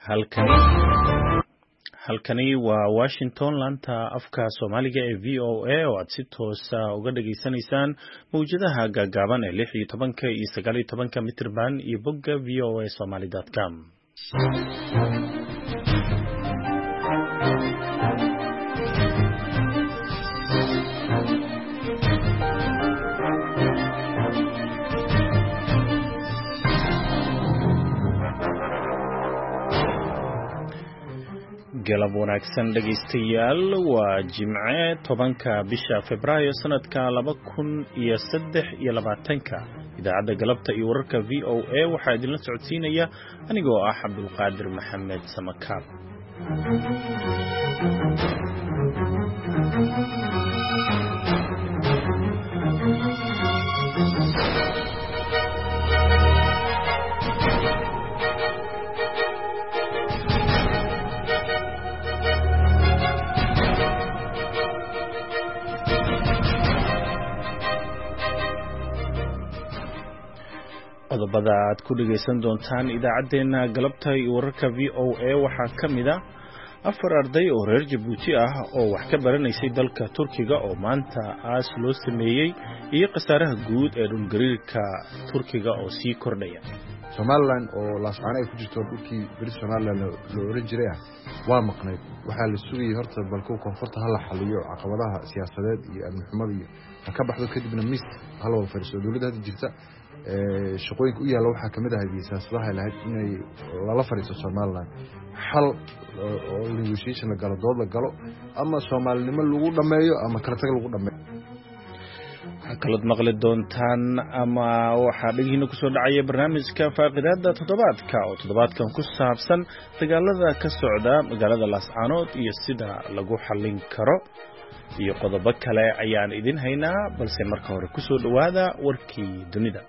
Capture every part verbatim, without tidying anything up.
halkani halkani waa Washington laanta afka Soomaaliga ee V O A oo aad si toos ah uga dhageysanaysaan mawjadaha gaagaaban ee lix iyo tobanka iyo sagaal iyo tobanka mitirban iyo bogga v o a somali dot com. galab wanaagsan dhageystayaal waa Jimce tobanka bisha Febraayo sanadka laba kun iyo saddex iyo labaatanka idaacadda galabta iyo wararka V O A waxaa idinla socodsiinaya anigoo ah Cabdulqaadir Maxamed Samakaab. qodobada aad ku dhageysan doontaan idaacadeena galabta iyo wararka V O A waxaa ka mid ah afar arday oo reer Jabuuti ah oo wax ka baranaysay dalka Turkiga oo maanta aas loo sameeyay iyo qasaaraha guud ee dhulgariirka Turkiga oo sii kordhaya. Somaliland oo laascaan ay ku jirto dhulkii bari Somaliland loo oran jiray waa maqnayd waxaa la sugayay horta balku koonfurta hal xaliyo caqabadaha siyaasadeed iyo amni xumada iyo ka baxdo kadibna mis hal wada fariiso dawladda jirta ee shaqooyinka u yaala waxaa kamid ah siyaasadaha lahayd inay la fariiso Somaliland hal oo negotiation la galo dood la galo ama Soomaalinimo lagu dhameeyo ama kala tag lagu dhameeyo. kala maqli doontaan ama waxa dhagiina ku soo dhacaya barnaamijka faaqidaada toddobaadka oo toddobaadkan ku saabsan dagaalada ka socda magaalada Laascaanood iyo sida lagu xallin karo iyo qodobo kale ayaan idin haynaa balse marka hore ku soo dhawaada warkii dunida.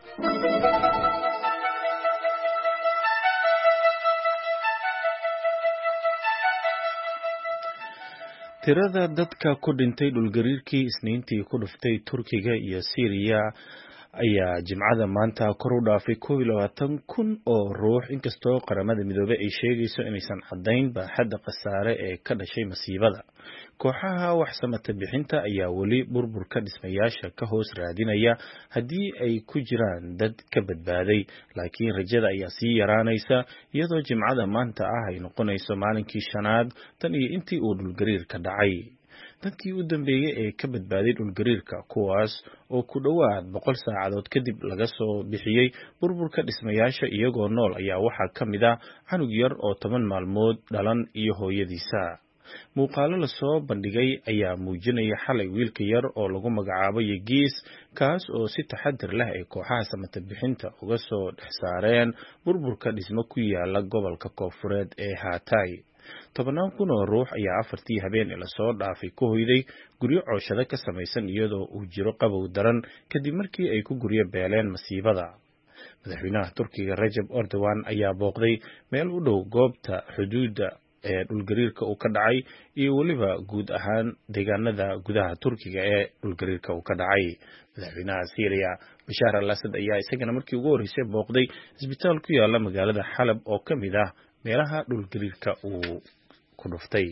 tirada dadka ku dhintay dhulgariirkii Isniintii ku dhuftay Turkiga iyo Syria ayaa Jimcada maanta kor u dhaafay koob iyo labaatan kun oo ruux inkastoo qaramada midoobay ay sheegayso inaysan cadayn baaxadda khasaare ee ka dhashay masiibada. kooxaha wax samata bixinta ayaa weli burburka dhismayaasha ka hoos raadinaya haddii ay ku jiraan dad ka badbaaday laakiin rajada ayaa sii yaraanaysa iyadoo Jimcada maanta ah ay noqonayso maalinkii shanaad tan iyo intii uu dhulgariirka dhacay. dadkii u dambeeyay ee ka badbaaday dhulgariirka kuwaas oo ku dhawaad boqol saacadood kadib laga soo bixiyay burburka dhismayaasha iyagoo nool ayaa waxaa ka mid ah canug yar oo toban maalmood dhalan iyo hooyadiisa. muuqaalo la soo bandhigay ayaa muujinaya xalay wiilka yar oo lagu magacaabo Yegiis kaas oo si taxadir leh ay kooxaha samata bixinta uga soo dhex saareen burburka dhismo ku yaala gobolka Koonfureed ee Hatay. tobanaan kun oo ruux ayaa afartii habeen la soo dhaafay ku hoyday guryo cooshado ka samaysan iyadoo uu jiro qabow daran kadib markii ay ku guryo beeleen masiibada. madaxweynaha Turkiga Recep Erdogan ayaa booqday meel u dhow goobta xuduudda ee dhulgariirka uu ka dhacay iyo waliba guud ahaan deegaanada gudaha Turkiga ee dhulgariirka uu ka dhacay. madaxweynaha Syria Bashar al-Assad ayaa isagana markii ugu horeysay booqday isbitaal ku yaala magaalada Xalab oo ka mid ah meelaha dhulgariirka uu ku dhuftay.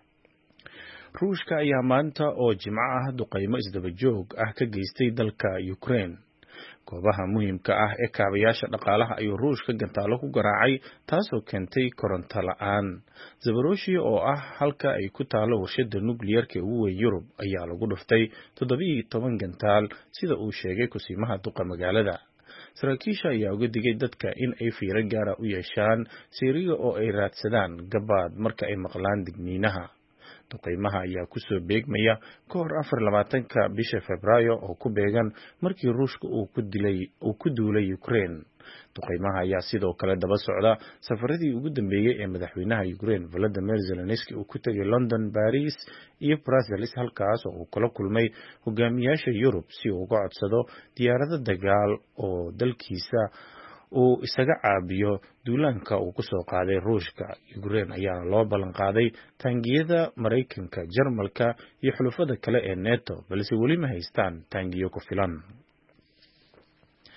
Ruushka ayaa maanta oo Jimco ah duqeymo isdaba joog ah ka geystay dalka Ukraine. goobaha muhiimka ah ee kaabayaasha dhaqaalaha ayuu Ruushka gantaalo ku garaacay taasoo keentay koronto la'aan. Zaporozhye oo ah halka ay ku taalo warshada nukliyeerka ugu weyn Yurub ayaa lagu dhuftay toddoba iyo toban gantaal sida uu sheegay kusiimaha duqa magaalada. saraakiisha ayaa uga digay dadka in ay fiiro gaar ah u yeeshaan Syria oo ay raadsadaan gabaad marka ay maqlaan digniinaha. duqeymaha ayaa ku soo beegmaya ka hor afar iyo labaatanka bisha Febraayo oo ku beegan markii Ruushka uu ku dilay uu ku duulay Ukraine. duqeymaha ayaa sidoo kale daba socda safaradii ugu dambeeyay ee madaxweynaha Ukraine Volodymyr Zelensky uu ku tagay London, Paris iyo Brussels halkaas oo uu kula kulmay hogaamiyaasha Yurub si uu uga codsado diyaarado dagaal oo dalkiisa uu isaga caabiyo duulaanka uu ku soo qaaday Ruushka. Ukraine ayaa loo ballan qaaday taangiyada Mareykanka, Jarmalka iyo xulafada kale ee NATO balse weli ma haystaan taangiyo ku filan.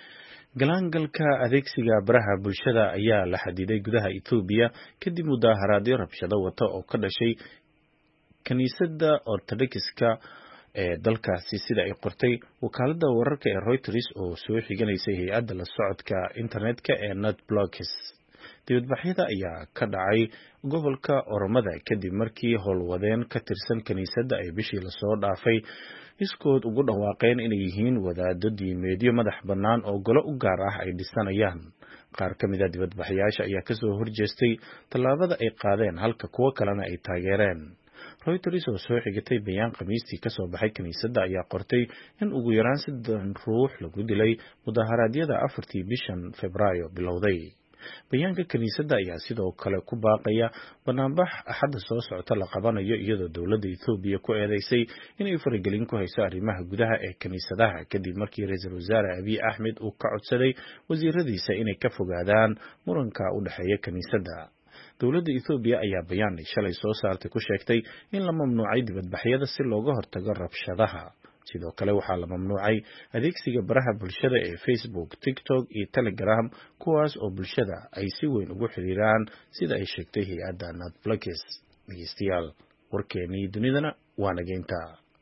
galaangalka adeegsiga baraha bulshada ayaa la xadiday gudaha Ethiopia kadib mudaharaadyo rabshado wata oo ka dhashay kaniisadda Orthodox-ka ee dalkaasi sida ay qortay wakaaladda wararka ee Reuters oo soo xiganaysay hay'adda la socodka internetka ee NetBlocks. dibadbaxyada ayaa ka dhacay gobolka Oromada kadib markii howlwadeen ka tirsan kaniisadda ay bishii la soo dhaafay iskood ugu dhawaaqeen inay yihiin wadaaddo diimeedyo madax bannaan oo golo u gaar ah ay dhisanayaan. qaar ka mid ah dibadbaxayaasha ayaa ka soo horjeestay tallaabada ay qaadeen halka kuwa kalena ay taageereen. Reuters oo soo xigatay bayaan Khamiistii ka soo baxay kaniisadda ayaa qortay in ugu yaraan saddex ruux lagu dilay mudaharaadyada afartii bishan Febraayo bilowday. bayaanka kaniisadda ayaa sidoo kale ku baaqaya banaanbax axadda soo socota la qabanayo iyadoo dowladda Ethiopia ku eedeysay inay faragelin ku hayso arrimaha gudaha ee kaniisadaha kadib markii ra'iisul wasaare Abiy Ahmed uu ka codsaday wasiiradiisa inay ka fogaadaan muranka u dhexeeya kaniisadda. dowladda Ethiopia ayaa bayaan shalay soo saartay ku sheegtay in la mamnuucay dibadbaxyada si looga hortago rabshadaha. sidoo kale waxaa la mamnuucay adeegsiga baraha bulshada ee Facebook, TikTok iyo Telegram kuwaas oo bulshada ay si weyn ugu xiriiraan sida ay sheegtay hay'adda NetBlocks. dhegeystayaal warkeenii dunidana waa nageynta.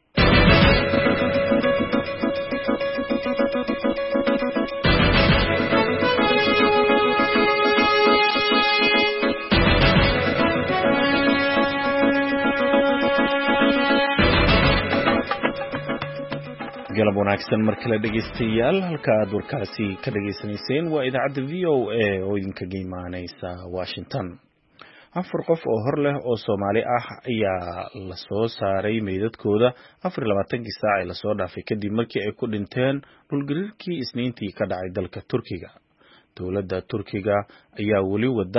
galab wanaagsan mar kale dhegeystayaal halka aad warkaasi ka dhageysanayseen waa idaacadda V O A oo idinka imaaneysa Washington. afar qof oo hor leh oo Soomaali ah ayaa la soo saaray meydadkooda afar iyo labaatankii saac ee la soo dhaafay kadib markii ay ku dhinteen dhulgariirkii Isniintii ka dhacay dalka Turkiga. dowladda Turkiga ayaa wali wada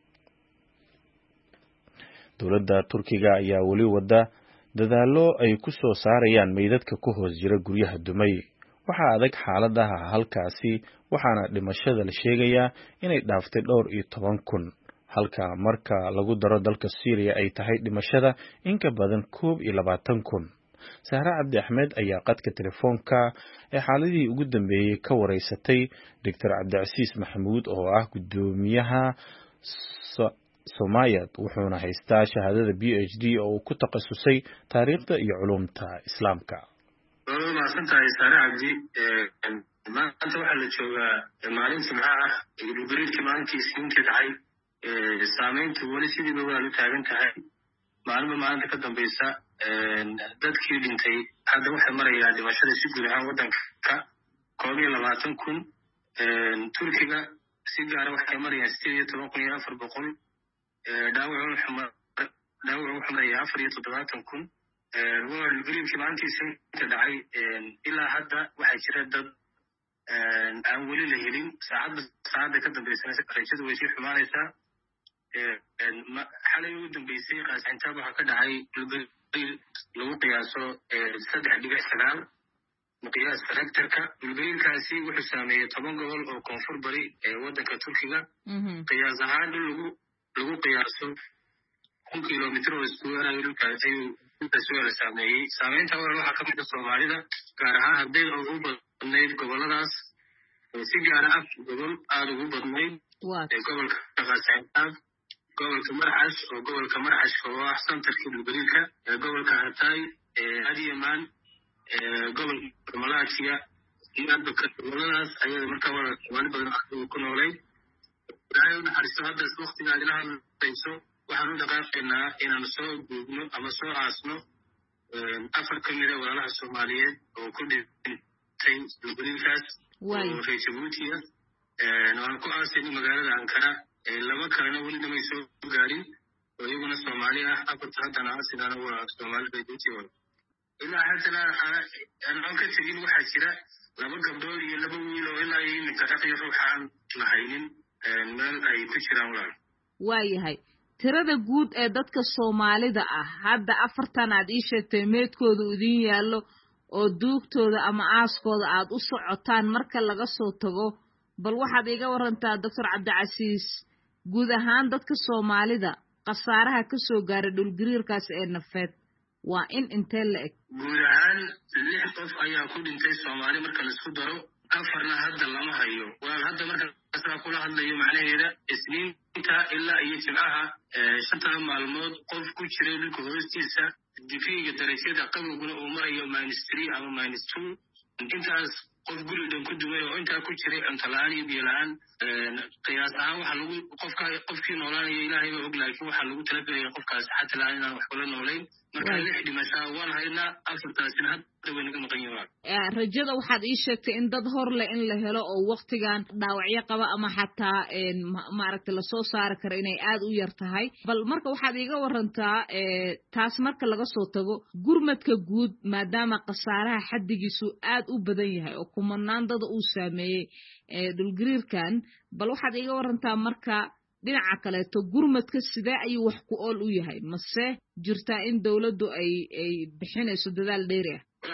dowladda Turkiga ayaa wali wada dadaallo ay ku soo saarayaan meydadka ku hoos jira guryaha dumay. waxaa adag xaaladaha halkaasi waxaana dhimashada la sheegayaa inay dhaaftay dhowr iyo toban kun halka marka lagu daro dalka Syria ay tahay dhimashada in ka badan koob iyo labaatan kun. Sahra Cabdi Axmed ayaa qadka telefoonka ee xaaladii ugu dambeeyay ka wareysatay Doctor Cabdicasiis Maxamuud oo ah gudoomiyaha Soomaaliyad wuxuuna haystaa shahaadada B H D oo uu ku takhasusay taariikhda iyo culumta Islaamka. waa maasantahay Sahra Cabdi. maanta waxaa la joogaa maalin Jimcaha ah iyo dhulgariirkii maalintii Isniintii dhacay. saameyntu weli sidiiba waa u taagan tahay maalinba maalinta ka dambeysa. dadkii dhintay hadda waxay marayaan dhimashada si guud ahaan waddanka koob iyo labaatan kun. Turkiga si gaara waxay marayaan sideed iyo toban kun iyo afar boqol. dhaawac wuxuu marayaa afar iyo toddobaatan kun. dhulgariirkii maalintii Isniinta dhacay ilaa hadda waxaa jira dad aan weli la helin. saacadba saacadda ka dambeysana rajadu way sii xumaanaysaa. xalay ugu dambeysay qaasintaab waxaa ka dhacay dhulgariir lagu qiyaaso saddex dhibic sagaal miqyaaska Richterka. dhulgariirkaasi wuxuu saameeyey toban gobol oo koonfur bari ee waddanka Turkiga. qiyaas ahaan dhul lagu lagu qiyaaso kun kilomitir oo isku weerayo dhulkaas ayuu dhulkaasi waa la saameeyey. saameynta waxaa ka mid ah Soomaalida gaar ahaan ardayda ugu badnayd goboladaas. si gaara ah gobol aada ugu badnayd gobolka qaasintaab, gobolka Marcash oo gobolka Marcashka oo ah santarkii dhulgariirka, gobolka Hatay, Adiyaman, gobolka Malaysia iyo goboladaas ayay markaa wada Soomaali badan ku noolay. ilaahay u naxariisto hadda waqtiga aad ila hadlayso waxaan u dhaqaaqaynaa inaan soo duubno ama soo aasno afar ka mid ah walaalaha Soomaaliyeed oo ku dhintay dhulgariirkaas oo reer Jabuuti ah. waan ku aasayna magaalada Ankara. laba kalena weli namay soo gaarin oo iyaguna Soomaali ah. afarta haddana aasinana waa Soomaali Jabuuti wada. ilaa haddana aan ka tegin waxaa jira laba gabdhood iyo laba wiil oo ilaa iyo iminka raq iyo ruux aan lahaynin meel ay ku jiraan walaal. waayahay tirada guud ee dadka Soomaalida ah hadda afartan aad ii sheegtay meedkooda idin yaallo oo duugtooda ama aaskooda aad u socotaan marka laga soo tago bal waxaad iga warantaa Doctor Cabdicasiis guud ahaan dadka Soomaalida qasaaraha ka soo gaaray dhulgariirkaas ee nafeed waa in intee la eg? guud ahaan lix qof ayaa ku dhintay Soomaali marka la isku daro. afarna hadda lama hayo waa hadda marka kula hadlayo macnaheeda isniinta ilaa iyo jimcaha shanta maalmood qof ku jiray dhulka hoostiisa difiga darajada qabowguna uu marayo minus three ama minus two intaas qof gurigan ku dumay oo intaa ku jiray cunto la'aan iyo biyo la'aan qiyaas ahaan waxa lagu qofka qofkii noolaanaya ilaahay baa og laakiin waxa lagu talagalay qofkaas xataa la'aan inaan wax kula noolayn marka lix dhimasho waan haynaa afartaasina hadda way naga maqan yihiin rajada waxaad ii sheegtay in dad hor leh in la helo oo waqtigan dhaawacyo qaba ama xataa maaragtay la soo saari karo inay aad u yar tahay bal marka waxaad iiga warantaa taas marka laga soo tago gurmadka guud maadaama khasaaraha xaddigiisu aad u badan yahay oo kumanaan dad uu saameeyey dhulgariirkan bal waxaad iiga warantaa marka dhinaca kaleeto gurmadka sidee ayuu wax ku ool u yahay mase jirtaa in dawladdu ay ay bixinayso dadaal dheeri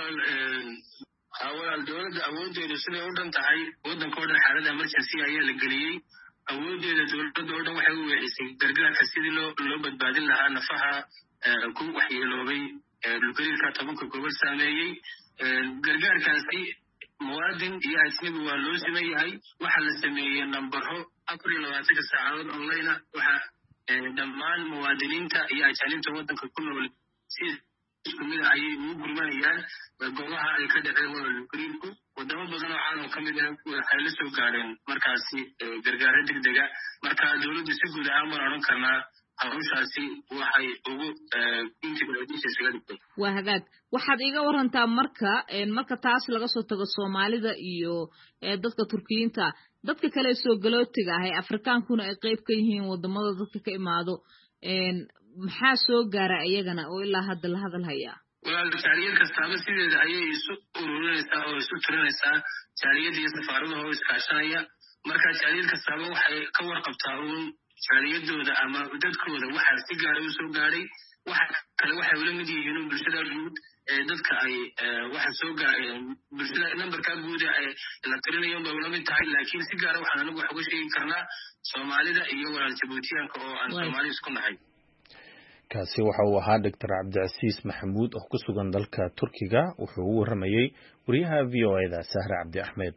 ah walaal dawladda awoodeedu siday u dhan tahay waddanka oo dhan xaalada emergency ayaa la geliyey awoodeeda dawladda oo dhan waxay u weecisay gargaarka sidii loo loo badbaadin lahaa nafaha ku waxyeeloobay dhulgariirka tobanka gobol saameeyey gargaarkaasi muwaadin iyo ajnabi waa loo siman yahay waxaa la sameeyey nambaro afar iyo labaatanka saacadood online ah waxa dhammaan muwaadiniinta iyo ajaanibta waddanka ku nool si isku mid ah ayay ugu gurmanayaan goobaha ay ka dhaceen dhulgariirku wadamo badan oo caalam ka mid ah waxay la soo gaareen markaasi gargaaro degdega marka dawladdu si guud ahaan waan odhan karnaa hawshaasi waxay ugu intigraadiisa dhigtay waa hagaag waxaad iiga warantaa marka marka taas laga soo tago Soomaalida iyo dadka Turkiyiinta dadka kale soo galootiga ah ee Afrikaankuna ay qayb ka yihiin wadamada dadka ka imaado maxaa soo gaara iyagana oo ilaa hadda la hadal hayaa walaal jaariyad kastaaba sideeda ayay isu ururinaysaa oo isu tirinaysaa jaariyada iyo safaaradaha oo iskaashanaya marka jaariyad kastaaba waxay ka warqabtaa uun jaariyadooda ama dadkooda waxaa si gaara u soo gaaray waxa kale waxay ula mid yihiin bulshada guud ee dadka ay waxa soo gaaray bulshada numberka guud ee la tirinayo baa ula mid tahay laakiin si gaara waxaan anagu wax uga sheegi karnaa Soomaalida iyo walaal Jabuutiyaanka oo aan Soomaali isku nahay kaasi waxa uu ahaa Doctor Cabdicasiis Maxamuud oo ku sugan dalka Turkiga wuxuu u waramayay wariyaha V O A da Sahra Cabdi Ahmed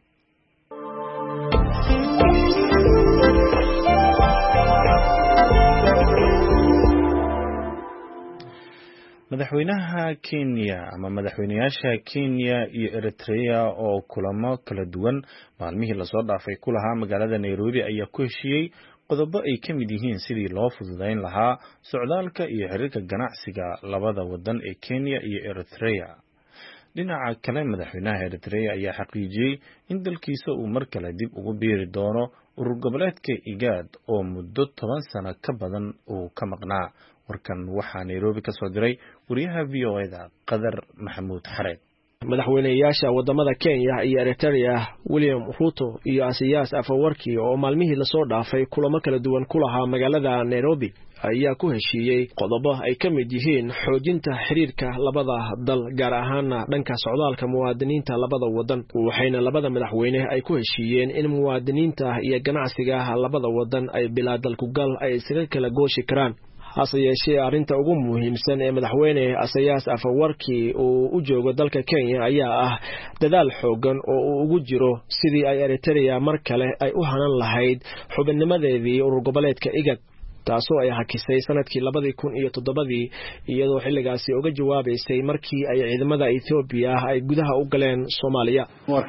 madaxweynaha Kenya ama madaxweynayaasha Kenya iyo Eritrea oo kulamo kala duwan maalmihii la soo dhaafay ku lahaa magaalada Nairobi ayaa ku heshiiyey qodobo ay ka mid yihiin sidii loo fududeyn lahaa socdaalka iyo xiriirka ganacsiga labada wadan ee Kenya iyo Eritrea dhinaca kale madaxweynaha Eritrea ayaa xaqiijiyey in dalkiisa uu mar kale dib ugu biiri doono urur goboleedka IGAD oo muddo toban sano ka badan uu ka maqnaa warkan waxaa Nairobi ka soo diray wariyaha V O A da Qadar Maxamuud Xareed madaxweynayaasha wadamada Kenya iyo Eritrea William Ruto iyo Isaias Afwerki oo maalmihii la soo dhaafay kulamo kala duwan ku lahaa magaalada Nairobi ayaa ku heshiiyey qodobo ay ka mid yihiin xoojinta xiriirka labada dal gaar ahaan dhanka socdaalka muwaadiniinta labada wadan waxayna labada madaxweyne ay ku heshiiyeen in muwaadiniinta iyo ganacsiga labada wadan ay bilaa dalku gal ay isaga kala gooshi karaan hase yeeshee arrinta ugu muhiimsan ee madaxweyne Isaias Afwerki uu u joogo dalka Kenya ayaa ah dadaal xoogan oo uu ugu jiro sidii ay Eritrea mar kale ay u hanan lahayd xubinnimadeedii urur goboleedka IGAD taasoo ay hakisay sanadkii labadii kun iyo toddobadii iyadoo xilligaasi uga jawaabaysay markii ay ciidamada Ethiopia ay gudaha u galeen Soomaaliya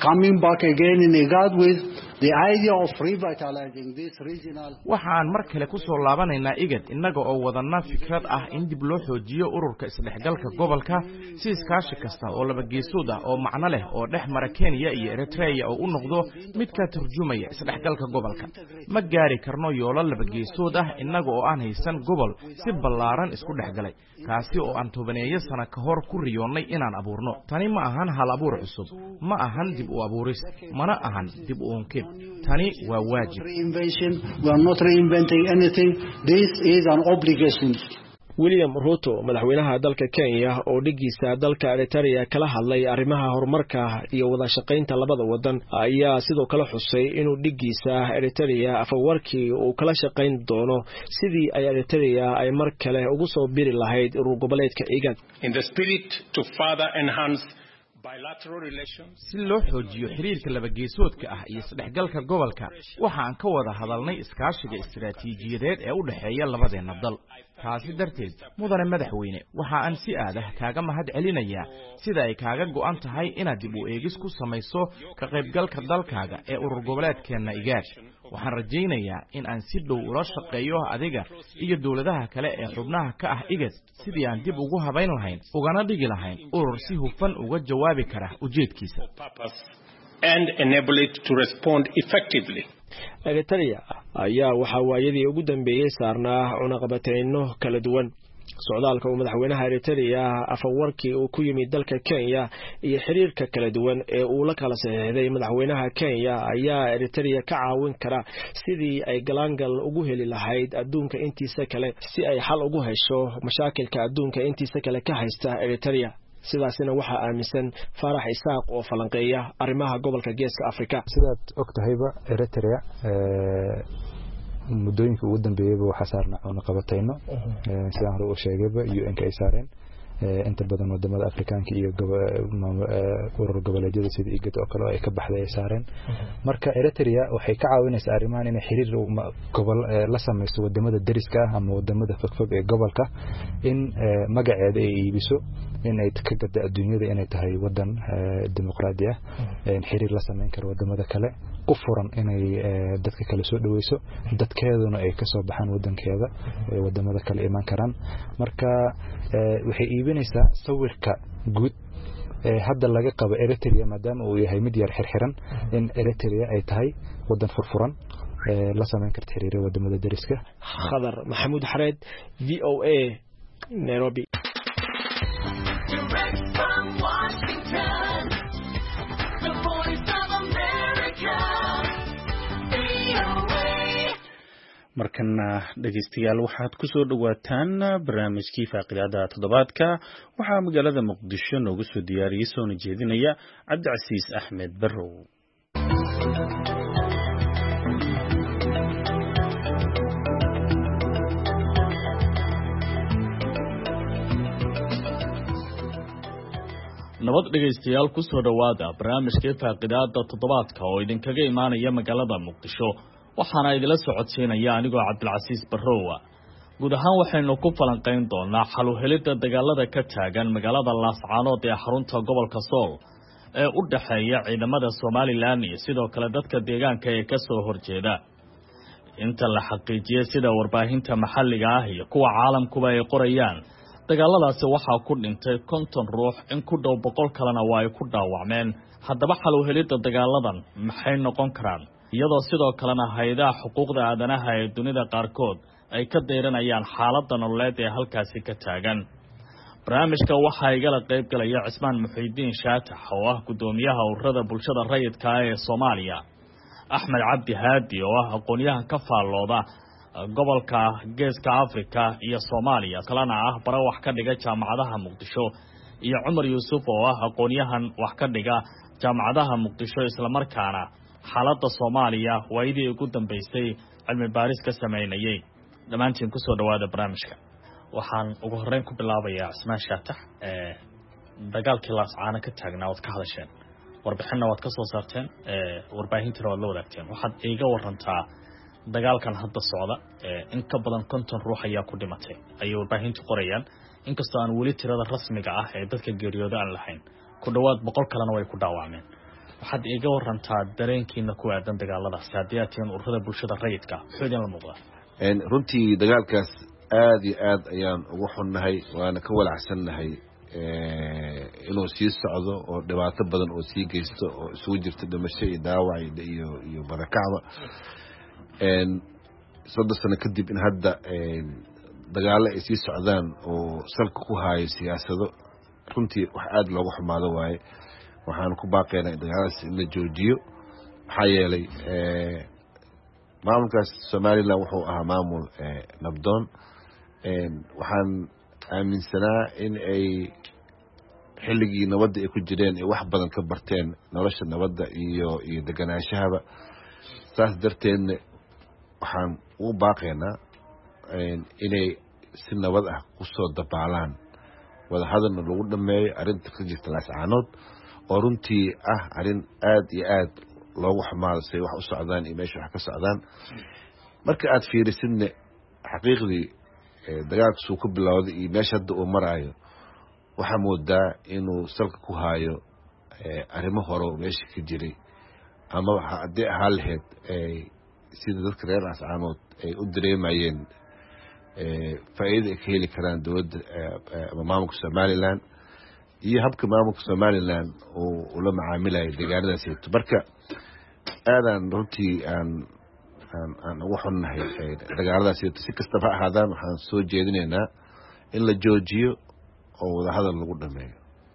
waxaan mar kale ku soo laabanaynaa IGAD innaga oo wadana fikrad ah in dib loo xoojiyo ururka isdhexgalka gobolka si iskaashi kasta oo laba geesood ah oo macno leh oo dhex mara Kenya iyo Eritrea oo u noqdo mid ka turjumaya isdhexgalka gobolka ma gaari karno yoolal laba geesood ah innaga oo aan haysan gobol si ballaaran isku dhexgalay kaasi oo aan tobaneeyo sano ka hor ku riyoonay inaan abuurno tani ma ahan hal abuur cusub ma ahan dib u abuuris mana ahan dib u unkib tani waa waajib William Ruto madaxweynaha dalka Kenya oo dhigiisa dalka Eritrea kala hadlay arrimaha horumarka iyo wada shaqaynta labada wadan ayaa sidoo kale xusay inuu dhigiisa Eritrea Afwerki uu kala shaqayn doono sidii ay Eritrea ay mar kale ugu soo biri lahayd urur goboleedka IGAD in the spirit to further enhance si loo xoojiyo xiriirka labageesoodka ah iyo isdhexgalka gobolka waxaan ka wada hadalnay iskaashiga istiraatiijiyadeed ee u dhexeeya labadeenna dal taasi darteed mudane madaxweyne waxa aan si aadah kaaga mahad celinayaa sida ay kaaga go'an tahay inaad dib u eegis ku samayso ka qaybgalka dalkaaga ee urur goboleedkeenna IGAD waxaan rajaynayaa in aan si dhow ula shaqeeyo adiga iyo dawladaha kale ee xubnaha ka ah IGAD sidii aan dib ugu habayn lahayn ugana dhigi lahayn urur si hufan uga jawaabi kara ujeedkiisa and enable it to respond effectively. Eritrea ayaa waxa waayadii ugu dambeeyay saarnaa cunaqabateyno kala duwan socdaalka uu madaxweynaha Eritrea afawarkii uu ku yimid dalka Kenya iyo xiriirka kala duwan ee uu la kala saxeexday madaxweynaha Kenya ayaa Eritrea ka caawin kara sidii ay galangal ugu heli lahayd adduunka intiisa kale si ay xal ugu hesho mashaakilka adduunka intiisa kale ka haysta Eritrea sidaasina waxa aaminsan Farax Isaaq oo falanqeeya arrimaha gobolka Geeska Afrika sidaad ogtahayba Eritrea ee muddooyinka ugu dambeeyay waxa saarnaa cunaqabateyno sidaan hore u sheegayba U N ka ay saareen inta badan wadamada Afrikaanka iyo urur goboleedyada sida IGAD oo kale ay ka baxday ay saareen marka Eritrea waxay ka caawinaysaa arrimahan inay xiriir gobol la sameeyso wadamada dariska ah ama wadamada fogfog ee gobolka in magaceeda ay iibiso in ay ka gada adduunyada inay tahay wadan dimuqraadi ah in xiriir la sameyn karo wadamada kale ku furan inay dadka kale soo dhaweyso dadkeeduna ay ka soo baxaan wadankeeda ee wadamada kale iman karaan marka waxay iibinaysaa sawirka guud ee hadda laga qabo Eritrea maadaama uu yahay mid yar xirxiran in Eritrea ay tahay wadan furfuran ee la sameyn karta xiriir wadamada dariska Khadar Maxamuud Xareed V O A Nairobi markana dhageystayaal waxaad ku soo dhawaataan barnaamijkii faaqidaada toddobaadka waxaa magaalada Muqdisho noogu soo diyaariyay soona jeedinaya Cabdicasiis Axmed Barrow nabad dhageystayaal ku soo dhawaada barnaamijkii faaqidaada toddobaadka oo idinkaga imaanaya magaalada Muqdisho waxaana idila socodsiinaya anigoo Cabdilcasiis Barrow guud ahaan waxaynu ku falanqeyn doonaa xal u helida dagaalada ka taagan magaalada Laascaanood ee xarunta gobolka Sool ee u dhaxeeya ciidamada Soomaaliland iyo sidoo kale dadka deegaanka ee ka soo horjeeda inta la xaqiijiyay sida warbaahinta maxalliga ah iyo kuwa caalamkuba ay qorayaan dagaaladaasi waxaa ku dhintay konton ruux in ku dhow boqol kalena waa ay ku dhaawacmeen haddaba xal u helida dagaaladan maxay noqon karaan iyadoo sidoo kalena hay'adaha xuquuqda aadanaha ee dunida qaarkood ay ka dayranayaan xaaladda nololeed ee halkaasi ka taagan barnaamijka waxaa igala qayb galaya Cismaan Muxiidiin Shaatax oo ah gudoomiyaha ururada bulshada rayidka ah ee Soomaaliya Axmed Cabdi Haadi oo ah aqoonyahan ka faallooda gobolka Geeska Afrika iyo Soomaaliya kalena ah bara wax ka dhiga jaamacadaha Muqdisho iyo Cumar Yuusuf oo ah aqoonyahan wax ka dhiga jaamacadaha Muqdisho isla markaana xaaladda Soomaaliya waydii ugu dambeysay cilmi baaris ka sameynayay dhamaantiin ku soo dhawaada barnaamijka waxaan ugu horreyn ku bilaabayaa Cismaan Shaatax ee dagaalkii Laascaano ka taagnaa wad ka hadasheen warbixinna wad ka soo saarteen ee warbaahinta wad la wadaagteen waxaad iiga warantaa dagaalkan hadda socda ee in ka badan konton ruux ayaa ku dhimatay ay warbaahintu qorayaan inkastoo aan weli tirada rasmiga ah ee dadka geeriyooda aan lahayn ku dhawaad boqol kalena way ku dhaawacmeen waxaad iiga warantaa dareenkiina ku aadan dagaaladaas haddii aad tihiin ururada bulshada rayidka wuxuu idin la muuqdaa runtii dagaalkaas aad iyo aad ayaan ugu xunnahay waana ka walacsannahay inuu sii socdo oo dhibaato badan oo sii geysto oo isugu jirto dhimasho iyo dhaawac iyo iyo barakacba soddon sano kadib in hadda dagaalo ay sii socdaan oo salka ku haayo siyaasado runtii wax aad looga xumaado waaye waxaan ku baaqaynaa in dagaaladaas in la joojiyo maxaa yeelay maamulkaas Somaliland wuxuu ahaa maamul nabdoon waxaan aaminsanaa in ay xilligii nabadda ay ku jireen ay wax badan ka barteen nolosha nabadda iyo iyo deganaanshahaba saas darteedna waxaan ugu baaqaynaa inay si nabad ah ku soo dabaalaan wada hadalna lagu dhameeyo arrinta ka jirta Laascaanood oo runtii ah arrin aad iyo aad loogu xamaalsay wax u socdaan iyo meesha wax ka socdaan marka aad fiirisidna xaqiiqdii dagaalku suu ku bilowday iyo meesha hadda uu maraayo waxaa moodaa inuu salka ku haayo arrimo hore oo meesha ka jiray ama haddii ahaan lahayd sida dadka reer Laascaanood ay u dareemayeen faa'iido ay ka heli karaan dowladda ama maamulka Somaliland iyo habka maamulka Somaliland oo ula macaamilayo deegaanadaas marka aadan runtii aan aan aan ugu xunnahay dagaaladaas si kastaba ha ahaadaan waxaan soo jeedinaynaa in la joojiyo oo wada hadal lagu dhameeyo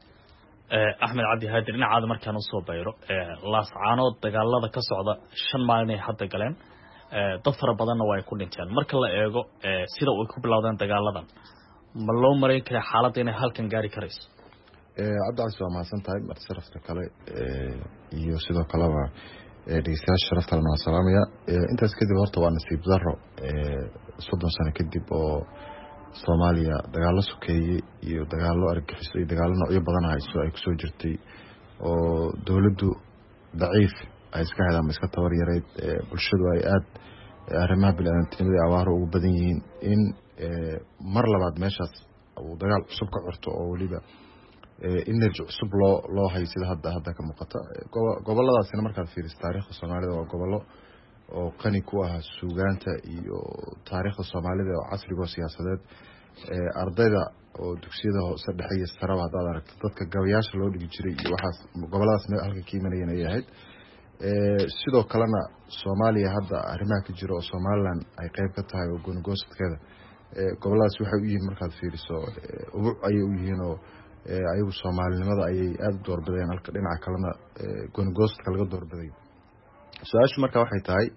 Axmed Cabdi Haadir dhinacaada markaan u soo bayro Laascaanood dagaalada ka socda shan maalin ay hadda galeen dad fara badanna way ku dhinteen marka la eego sida uu ku bilowdeen dagaaladan ma loo mareyn kara xaaladda inay halkan gaari karayso cabdi waa mahadsan tahay marti sharafta kale iyo sidoo kaleba dhegeystayaasha sharafta lana salaamaya intaas kadib horta waa nasiib darro soddon sano kadib oo Soomaaliya dagaalo sokeeyay iyo dagaalo argagixiso iyo dagaalo noocyo badan hayso ay ku soo jirtay oo dawladdu daciif ay iska helaan iska tabar yareed bulshadu ay aad arrimaha bilaadantinimada awaaro ugu badan yihiin in mar labaad meeshaas uu dagaal cusub ka curto oo waliba energy cusub loo loo hay sida hadda hadda ka muuqata goboladaasina markaad fiiriso taariikhda Soomaalida waa gobollo oo qani ku ah suugaanta iyo taariikhda Soomaalida oo casriga oo siyaasadeed ardayda oo dugsiyada hoose dhexe iyo sare wada aragto dadka gabayaasha loo dhigi jiray iyo waxaas goboladaas meel halka kiimanayeen ay ahayd sidoo kalena Soomaaliya hadda arrimaha ka jira oo Somaliland ay qayb ka tahay oo go'aan-gooskeeda goboladaas waxay u yihiin markaad fiiriso ubuc ay u yihiin oo ayagu Soomaalinimada ayay aad doorbideen halka dhinaca kalena go'aan-gooska laga doorbiday su-aashu marka waxay tahay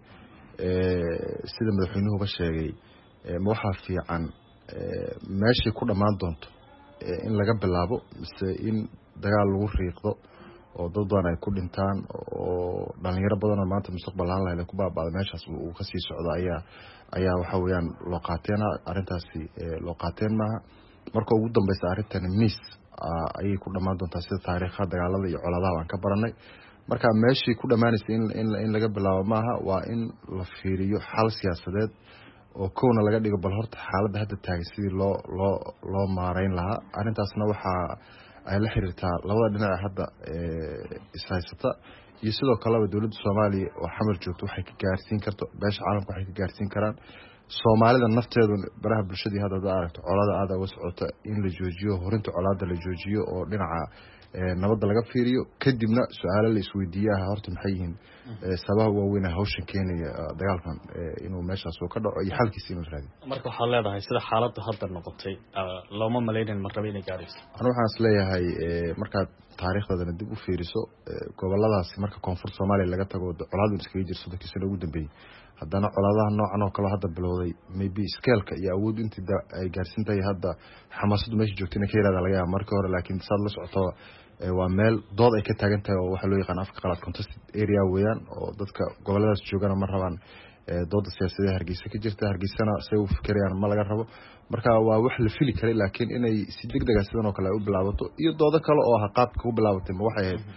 sida madaxweynuhu ka sheegay ma waxa fiican meeshii ku dhamaan doonto in laga bilaabo mise in dagaal lagu riiqdo oo dad badan ay ku dhintaan oo dhalinyaro badan oo maanta mustaqbal aan lahayn ku baaba'da meeshaas uu ka sii socdo ayaa ayaa waxa weeyaan loo qaateen arrintaasi loo qaateen maaha marka ugu dambaysa arrintan miis ayay ku dhamaan doontaa sida taariikhda dagaalada iyo colaadaha aan ka baranay marka meeshii ku dhamaanaysa in in laga bilaabo maaha waa in la fiiriyo xal siyaasadeed oo koona laga dhigo bal horta xaaladda hadda taagan sidii loo loo loo maareyn lahaa arrintaasna waxa ay la xiriirtaa labada dhinac hadda ishaysata iyo sidoo kaleba dawladda Soomaaliya oo xamar joogto waxay ka gaarsiin karto beesha caalamka waxay ka gaarsiin karaan Soomaalida nafteedu baraha bulshada hadda aragto colaada aad uga socota in la joojiyo horinta colaada la joojiyo oo dhinaca nabadda laga fiiriyo kadibna su'aalo la isweydiiyaa horta maxay yihiin sabab waaweyn hawshan keenaya dagaalkan inuu meeshaas oo ka dhaco iyo xalkiisa inuu raadiyo marka waxa leedahay sida xaaladdu hadda noqotay looma maleeynin mar raba inay gaarayso anu waxaan isleeyahay marka taariikhdana dib u fiiriso goboladaas marka koonfur Soomaaliya laga tago colaadu iskaga jirso dadkii sano ugu dambeeyay haddana colaadaha noocan oo kale hadda bilowday maybe scale-ka iyo awood intii ay gaarsiintahay hadda xamaasadu meesha joogtayna ka yaraada laga yaabaa markii hore laakiin saad la socoto waa meel dood ay ka taagan tahay oo waxa loo yaqaan afka qalaad contested area weeyaan oo dadka goboladaas joogana ma rabaan dooda siyaasadeed Hargeysa ka jirta Hargeysana say u fikirayaan ma laga rabo marka waa wax la fili karay laakiin inay si degdeg ah sidan oo kale u bilaabato iyo doodo kale oo qaabka u bilaabatay ma waxay ahayd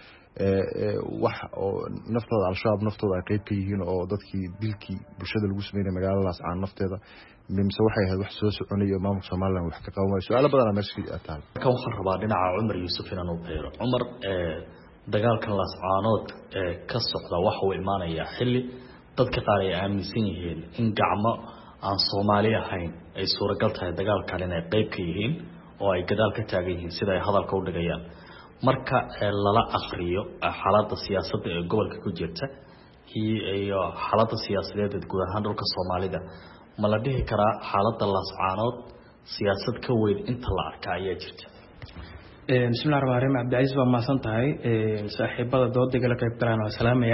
wax oo naftooda al-shabaab naftooda ay qayb ka yihiin oo dadkii dilkii bulshada lagu sameeyay magaaladaas aan nafteeda mise waxay ahayd wax soo soconayo maamulka Soomaaliland wax ka qaban su'aalo badan meesha taal ka waxaan rabaa dhinaca Umar Yuusuf inaan u beero Umar dagaalkan Laascaanood ka socda waxa uu imaanaya xilli dadka qaar ay aaminsan yihiin in gacmo aan Soomaali ahayn ay suuragal tahay dagaalkan inay qayb ka yihiin oo ay gadaal ka taagan yihiin sida ay hadalka u dhigayaan marka lala akhriyo xaaladda siyaasadda ee gobolka ku jirta iyo xaaladda siyaasadeed ee guud ahaan dhulka Soomaalida ma la dhihi karaa xaaladda Laascaanood siyaasad ka weyn inta la arka ayaa jirta bismillaahir rahmaanir rahiim Cabdi waa maasan tahay saaxiibada doodayga la qayb galaan waa salaamaya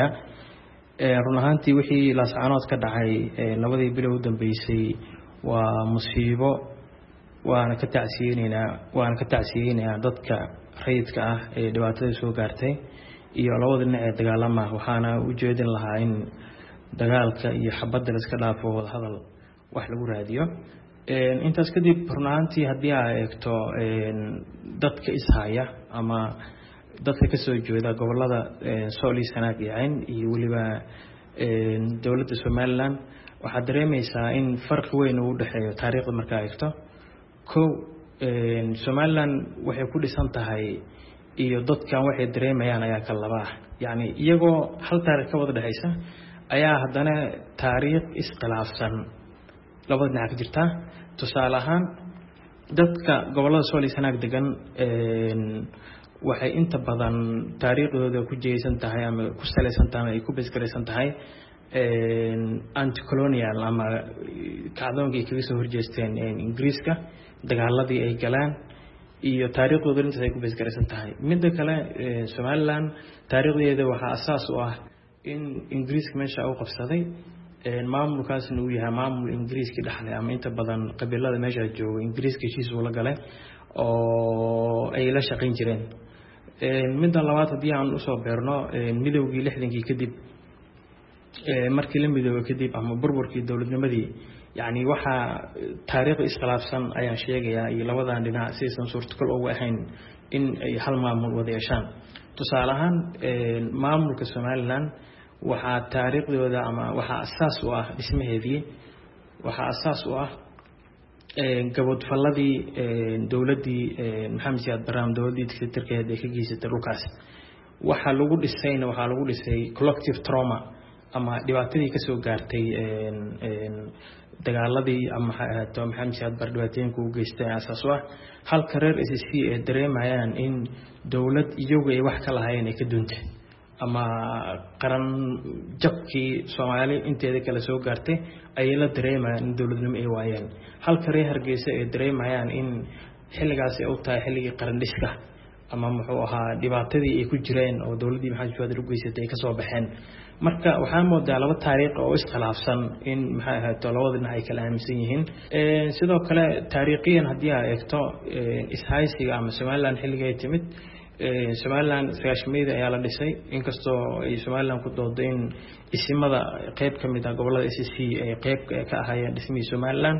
run ahaantii wixii Laascaanood ka dhacay labadii bilow u dambeysay waa musiibo waana ka tacsiyeynaa waana ka tacsiyeynaa dadka rayidka ah ee dhibaatada soo gaartay iyo labada dhinac ee dagaalama waxaana u jeedin lahaa in dagaalka iyo xabadda la iska dhaafo wada hadal wax lagu raadiyo intaas kadib run ahaantii haddii aad eegto dadka ishaya ama dadka ka soo jeeda gobolada Sool iyo Sanaag iyo Cayn iyo waliba dowladda Somaliland waxaa dareemaysaa in farq weyn uu dhaxeeyo taariikhda marka ay eegto ko Somaliland waxay ku dhisan tahay iyo dadkan waxay dareemayaan ayaa kala laba ah yani iyagoo hal taariikh ka wada dhaxaysa ayaa haddana taariikh iskhilaafsan labada dhinac ka jirta tusaale ahaan dadka gobolada Sool iyo Sanaag degan waxay inta badan taariikhdooda ku jeeysan tahay ama ku saleysan tahay ay ku basgaraysan tahay anti colonial ama kacdoonkii kaga soo horjeesteen Ingiriiska dagaaladii ay galaan iyo taariikhdooda inta ay ku basgaraysan tahay midda kale Somaliland taariikhdeeda waxa asaas u ah in Ingiriiska meesha uu qabsaday maamulkaasna uu yahay maamul Ingiriiska dhaxlay ama inta badan qabiilada meesha jooga Ingiriiska heshiis uu la galay oo ay la shaqeyn jireen midda labaad hadii aan u soo beerno midowgii lixdankii kadib markii la midoway kadib ama burburkii dawladnimadii yani waxa taariikh iskhilaafsan ayaan sheegayaa iyo labadan dhinac sidoo suurtagal ugu ahayn in ay hal maamul wada yeeshaan tusaale ahaan maamulka Somaliland waxa taariikhdooda ama waxa asaas u ah dhismaheedii waxa asaas u ah gabadh faladii dawladii Maxamed Siyaad Barre dawladii dictatorkeed ee ka geysatay dhulkaas waxa lagu dhisayna waxa lagu dhisay collective trauma ama dhibaatadii ka soo gaartay dagaaladii ama Maxamed Siyaad Barre dhibaatooyinka uu geystay asaas u ah halka reer S S C ee dareemayaan in dawlad iyagu ay wax ka lahaayeen ay ka duuntay ama qaran jabkii Soomaali inteeda kala soo gaartay ay la dareemayaan in dawladnimo ay waayeen halka reer Hargeysa ay dareemayaan in xilligaas ay u tahay xilligii qaran dhiska ama muxuu ahaa dhibaatadii ay ku jireen oo dawladii Maxamed Siyaad Barre geysatay ay ka soo baxeen marka waxaa moodaa laba taariikh oo iskhilaafsan in maxay ahayd labada dhinac ay kala aaminsan yihiin sidoo kale taariikhiyan hadii ay eegto ishaysiga ama Somaliland xilligay timid Somaliland sagaashameeyada ayaa la dhisay inkastoo ay Somaliland ku dooday in isimada qayb ka mid ah gobolada S S C ay qayb ka ahaayeen dhismihii Somaliland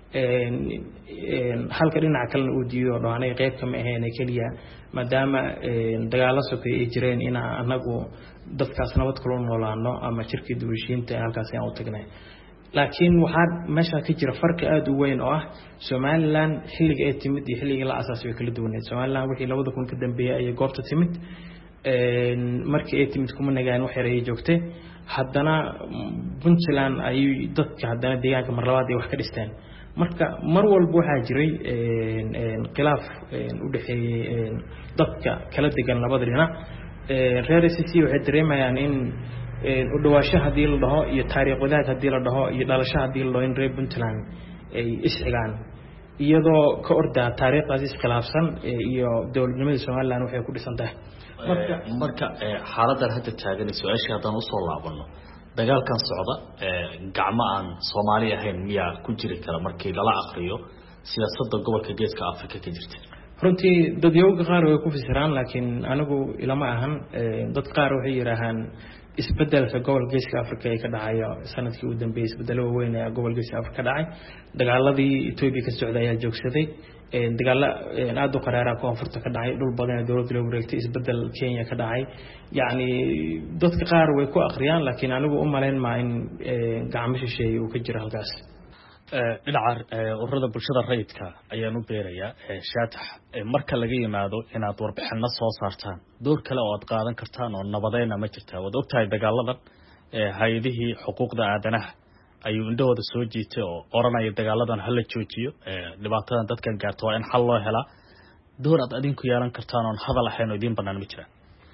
halka dhinaca kalena uu diido dhaanay qayb ka ma ahayn kaliya maadaama dagaalo sokay ay jireen in anagu dadkaas nabad kula noolaano ama shirkii dawladda halkaas aan u tagnay laakiin waxa meesha ka jira farqi aad u weyn oo ah Somaliland xilliga ay timid iyo xilliga la asaasay kala duwaneed Somaliland wixii labada kun ka dambeeyay ay goobta timid markii ay timid kuma nagaan wax yar ay joogtay haddana Puntland ay dadka haddana deegaanka mar labaad ay wax ka dhisteen marka mar walba waxa jiray khilaaf u dhaxeeyay dadka kala degan labada dhinac reer S S C waxay dareemayaan in u dhawaasho hadii la dhaho iyo taariikh wadaag hadii la dhaho iyo dhalasho hadii la dhaho in reer Puntland ay isxigaan iyadoo ka orda taariikhdaas iskhilaafsan iyo dawladnimada Somaliland waxay ku dhisan tahay marka marka xaaladdan hadda taagan su'aasha haddaan u soo laabano dagaalkan socda gacmo aan Soomaali ahayn miyaa ku jiri kara markii lala aqriyo siyaasadda gobolka Geeska Afrika ka jirta runtii dad yowga qaar way ku fasiraan laakiin anigu ilama ahan dad qaar waxay yiraahdaan isbedelka gobolka Geeska Afrika ee ka dhacay sanadkii u dambeeyay isbedelo weyn ee gobolka Geeska Afrika ka dhacay dagaaladii Itoobiya ka socday ayaa joogsaday dagaal aad u qaraar ah koonfurta ka dhacay dhul badan ee dawladda loo wareegtay isbedel Kenya ka dhacay yaani dadka qaar way ku aqriyaan laakiin anigu u maleyn ma in gacmo shisheeye uu ka jiro halkaas dhinaca ururada bulshada rayidka ayaan u beerayaa shaatax marka laga yimaado inaad warbixino soo saartaan door kale oo aad qaadan kartaan oo nabadeena ma jirtaa wad ogtahay dagaaladan hay'adihii xuquuqda aadanaha ayuu indhahooda soo jiitay oo oranaya dagaaladan hala joojiyo dhibaatadan dadkan gaarto waa in xal loo helaa door aad adinku yeelan kartaan oo hadal ahayn oo idin banaan ma jiraan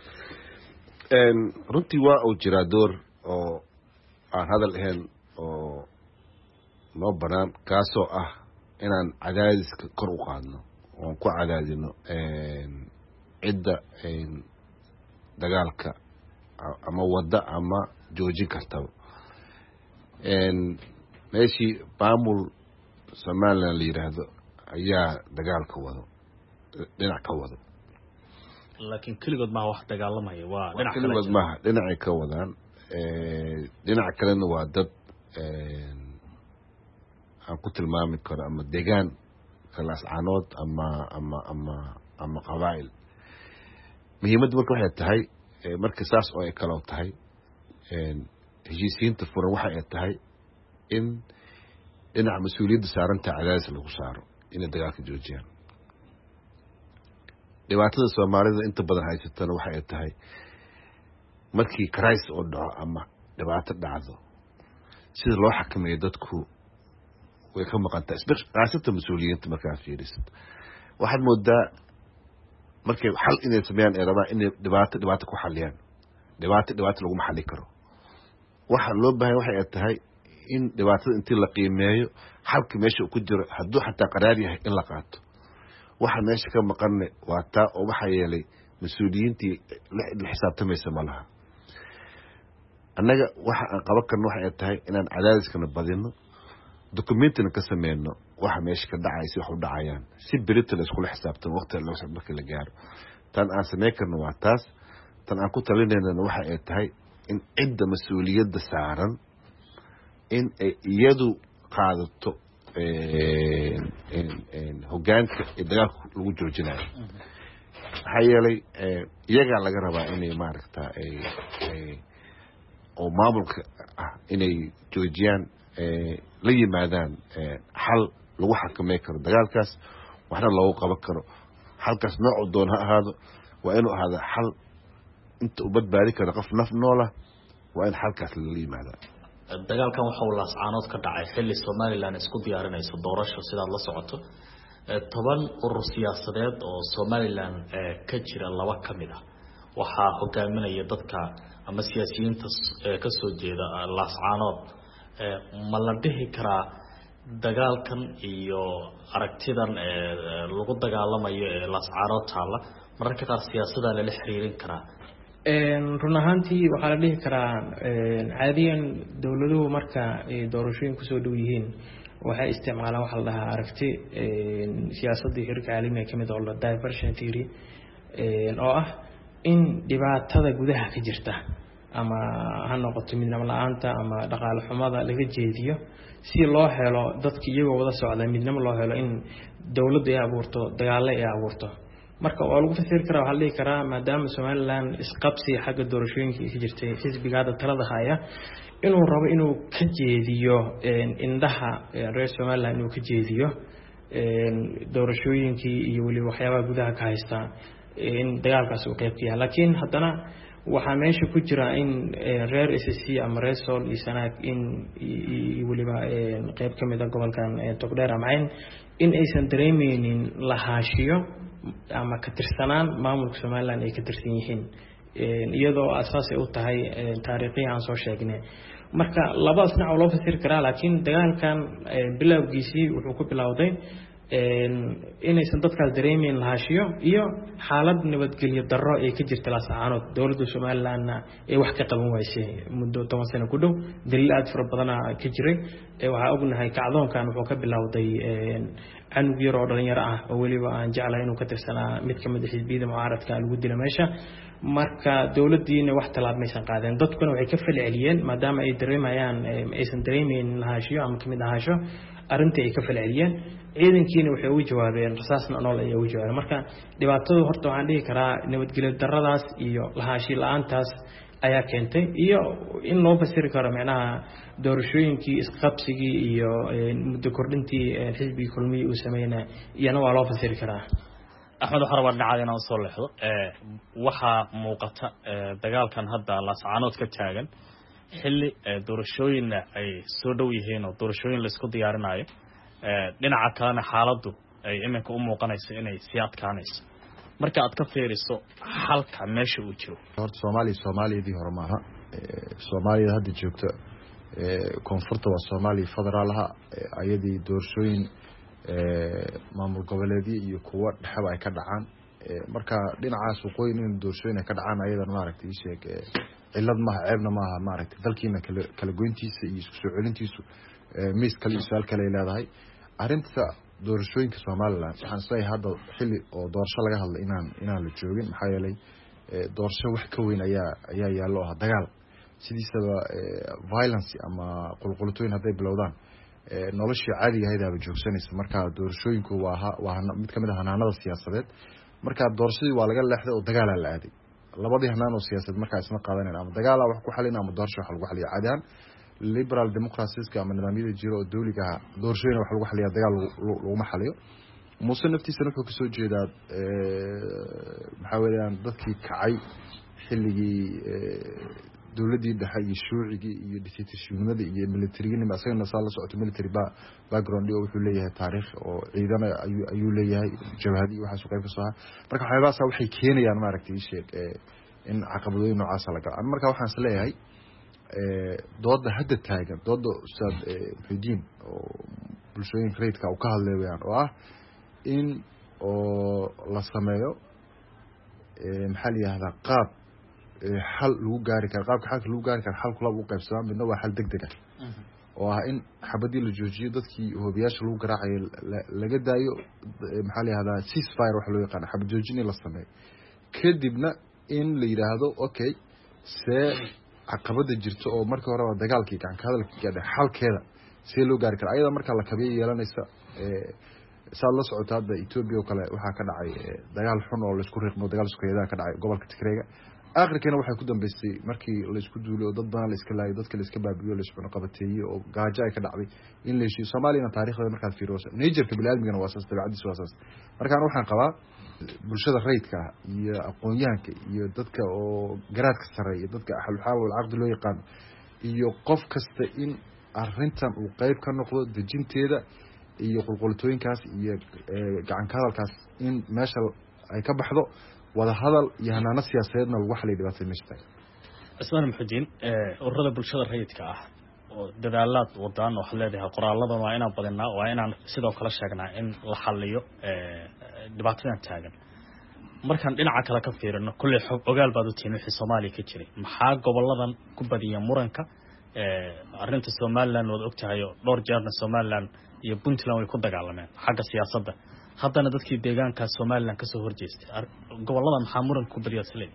runtii waa uu jiraa door oo aan hadal ahayn oo noo banaan kaasoo ah inaan cadaadiska kor u qaadno oon ku cadaadino cidda dagaalka ama wadda ama joojin kartaba meeshii maamul Somaliland la yiraahdo ayaa dagaalka wado dhinac ka wado laakiin kaligood ma wax dagaalamaya waa dhinac kale kaligood ma dhinacay ka wadaan dhinac kalena waa dad aan ku tilmaami karo ama deegaan kala ascaanood ama ama ama ama qabaa'il muhiimadda marka waxay tahay marka saas oo ay kala tahay heshiisiinta furan waxa ay tahay in dhinaca mas-uuliyadda saaranta cadaadis lagu saaro inay dagaalka joojiyaan. dhibaatada Soomaalida inta badan haysatana waxa ay tahay markii crisis oo dhaco ama dhibaato dhacdo sida loo xakameeyo dadku way ka maqantaa isbaqaasata mas-uuliyiinta markaa fiirisid. waxaad moodaa markay xal inay sameeyaan ay rabaan inay dhibaato dhibaato ku xaliyaan dhibaato dhibaato lagu xalin karo. waxa loo baahan waxa ay tahay in dhibaatada intii la qiimeeyo xalka meesha uu ku jiro hadduu xataa qaraar yahay in la qaato. waxa meesha ka maqanne waa taa oo waxa yeelay mas-uuliyiintii la xisaabtamaysa ma laha. annaga waxa aan qaban karno waxa ay tahay inaan cadaadiskana badino documentina ka sameyno waxa meesha ka dhacay si wax u dhacayaan si berito la isku xisaabtamo waqtiga loo soo markii la gaaro. tan aan sameyn karno waa taas. tan aan ku talinayna waxa ay tahay in cidda mas-uuliyadda saaran in ay iyadu qaadato hogaanka ee dagaalka lagu joojinayo. maxaa yeelay iyagaa laga rabaa inay maaragta oo maamulka ah inay joojiyaan la yimaadaan xal lagu xakameyn karo dagaalkaas waxna loogu qaban karo. xalkaas noocu doon ha ahaado waa inuu ahaado xal inta u badbaadi karo qof naf noola waa in xalkaas lala yimaada. dagaalkan waxa uu laascaanood ka dhacay xilli Somaliland isku diyaarinayso doorasho sidaad la socoto toban urur siyaasadeed oo Somaliland ka jira laba kamid ah waxaa hogaaminaya dadka ama siyaasiyiinta ka soo jeeda laascaanood. ma la dhihi karaa dagaalkan iyo aragtidan lagu dagaalamayo ee laascaanood taala mararka qaar siyaasadda la xiriirin karaa? run ahaantii waxaa la dhihi karaa caadiyan dowladuhu marka ay doorashooyin kusoo dhow yihiin waxay isticmaalaan waxa la dhahaa aragti siyaasadda xiriirka caalamiga ka mid ah oo diversion theory oo ah in dhibaatada gudaha ka jirta ama ha noqoto midnimo la'aanta ama dhaqaale xumada laga jeediyo si loo helo dadka iyagoo wada socda midnimo loo helo in dowladda ay abuurto dagaalo ay abuurto. marka waa lagu fasiri karaa waxa la dhihi karaa maadaama Somaliland isqabsi xagga doorashooyinka ka jirtay xisbiga hadda talada haya inuu rabo inuu ka jeediyo indhaha reer Somaliland inuu ka jeediyo doorashooyinkii iyo wali waxyaabaha gudaha ka haysta in dagaalkaas uu qayb ka yahay. laakiin haddana waxaa meesha ku jira in reer S C ama reer Sool iyo Sanaag in waliba qayb ka mid ah gobolkan Togdheer Amayn in aysan dareemeynin lahaashiyo ama ka tirsanaan maamulka Somaliland ay ka tirsan yihiin iyadoo asaas ay u tahay taariikhiyan aan soo sheegnay. marka labadaas dhinac loo fasiri karaa laakiin dagaalkan bilowgiisii wuxuu ku bilowday inaysan dadkaas dareemeyn lahaashiyo iyo xaalad nabadgelyo darro ay ka jirta laascaanood. dowladda Somalilandna ay wax ka qaban waysay muddo toban sano ku dhow daliil aad fara badan ka jiray. waxaa ognahay kacdoonkan wuxuu ka bilowday canug yar oo dhalinyaro ah oo weliba aan jeclahay inuu ka tirsanaa mid ka mid ah xisbiyada mucaaradka lagu dila meesha. marka dowladdiina wax talaab maysan qaadeen dadkuna waxay ka falceliyeen maadaama ay dareemayaan aysan dareemeyn lahaashiyo ama kamid ahaasho arrintii ay ka falceliyeen ciidankiina waxay ugu jawaabeen rasaasna nool ay ugu jawaabeen. marka dhibaatadu horta waxaan dhihi karaa nabadgelyo darradaas iyo lahaashi la'aantaas ayaa keentay iyo in loo fasiri karo macnaha doorashooyinkii isqabsigii iyo muddo kordhintii xisbiga kulmiye uu sameeyay iyana waa loo fasiri karaa. axmed waxaan rabaa dhinacaada inaan usoo leexdo waxaa muuqata dagaalkan hadda laascaanood ka taagan xilli doorashooyinna ay soo dhow yihiin oo doorashooyin laisku diyaarinayo dhinaca kalena xaaladdu ay iminka u muuqanayso inay sii adkaanayso. marka aad ka fiiriso halka meesha uu jiro horta Soomaaliya Soomaaliyadii hore maaha. Soomaaliyada hadda joogta koonfurta waa Soomaaliya federaalaha ayadii doorashooyin maamul goboleedyo iyo kuwa dhaxaba ay ka dhacaan. marka dhinacaas waqooyi in doorashooyin ay ka dhacaan ayadan maaragtay sheeg cilad maaha ceebna maaha maaragtay dalkiina kala kala goyntiisa iyo isku soo celintiisu miis kale iyo su'aal kale ay leedahay. arrinta doorashooyinka Somaliland waxaan say hadda xilli oo doorasho laga hadlay inaan inaan la joogin maxaa yeelay doorasho wax ka weyn ayaa ayaa yaalo ah dagaal sidiisaba violence ama qulqultooyin haday bilowdaan noloshii caadiga ahayd ayaa joogsanaysa. marka doorashooyinku waa waa mid kamid ah hanaanada siyaasadeed markaa doorashadii waa laga leexday oo dagaala la aaday labadii hanaan oo siyaasad markaa isma qaadaneen ama dagaala wax ku xalin ama doorasho wax lagu xaliyo caadi ahaan liberal democracies ama nidaamyada jiro oo dawliga ah doorashooyin wax lagu xaliyo dagaal laguma xaliyo muuse naftiisana wuxuu kasoo jeedaa maxaa weeyaan dadkii kacay xilligii dawladii dhexe iyo shuucigii iyo dictatorshipnimada iyo militariginima asagana saa la socoto military background oo wuxuu leeyahay taariikh oo ciidana ayuu ayuu leeyahay jabhadi iyo waxaas qayb ka soo ah marka waxyaabahaas waxay keenayaan maaragtay sheeg in caqabadooyin noocaas la galo marka waxaan is leeyahay dooda hadda taagan dooda ustaad Muxudiin oo bulshooyinka reedka uu ka hadlayaan oo ah in oo la sameeyo maxaa la yiraahdaa qaab xal lagu gaari karo qaabka xalka lagu gaari karo xal kula u qaybsamaan midna waa xal degdeg ah oo ah in xabadii la joojiyo dadkii hoobiyaasha lagu garaacay laga daayo maxaa la yiraahdaa ceasefire wax loo yaqaan xabad joojin la sameeyo kadibna in la yiraahdo okay see caqabada jirto oo markii hore dagaalkii gacan ka hadalkii gaadhay xalkeeda see loo gaari karo ayada marka la kabiyo yeelanaysa ee saad la socoto hadda Ethiopia oo kale waxaa ka dhacay dagaal xun oo la isku riiqmo dagaal isku yeedaa ka dhacay gobolka Tigreega aakhirkana waxay ku dambeysay markii la isku duulay dad badan la iska laayay dadka la iska baabiyo la isku qabateeyay oo gaajo ay ka dhacday in la heshiiyo Soomaaliya taariikhda markaad fiiriso Niger-ka bilaalmigana waa saas dabeecadiisu waa saas markaan waxaan qabaa bulshada rayidka iyo aqoon-yahanka iyo dadka oo garaadka sareeya dadka xalxaal wal aqd loo yaqaan iyo qof kasta in arrintan uu qayb ka noqdo dejinteeda iyo qulqultooyinkaas iyo gacan ka hadalkaas in meesha ay ka baxdo wada hadal iyo hanaano siyaasadeedna lagu xalay dhibaatada meesha Ismaan Muxudiin ee ururada bulshada rayidka ah oo dadaalaad wadaan wax leedahay qoraaladan waa inaan badinaa waa inaan sidoo kale sheegnaa in la xalliyo ee dhibaatadan taagan markaan dhinaca kale ka fiirino kulli xog ogaal baad u tihiin wixii Soomaaliya ka jiray maxaa goboladan ku badiya muranka ee arrinta Soomaaliland wada ogtahay dhowr jeerna Soomaaliland iyo Puntland way ku dagaalameen xagga siyaasadda haddana dadkii deegaanka Soomaaliland ka soo horjeestay goboladan maxaa muran ku badiya salay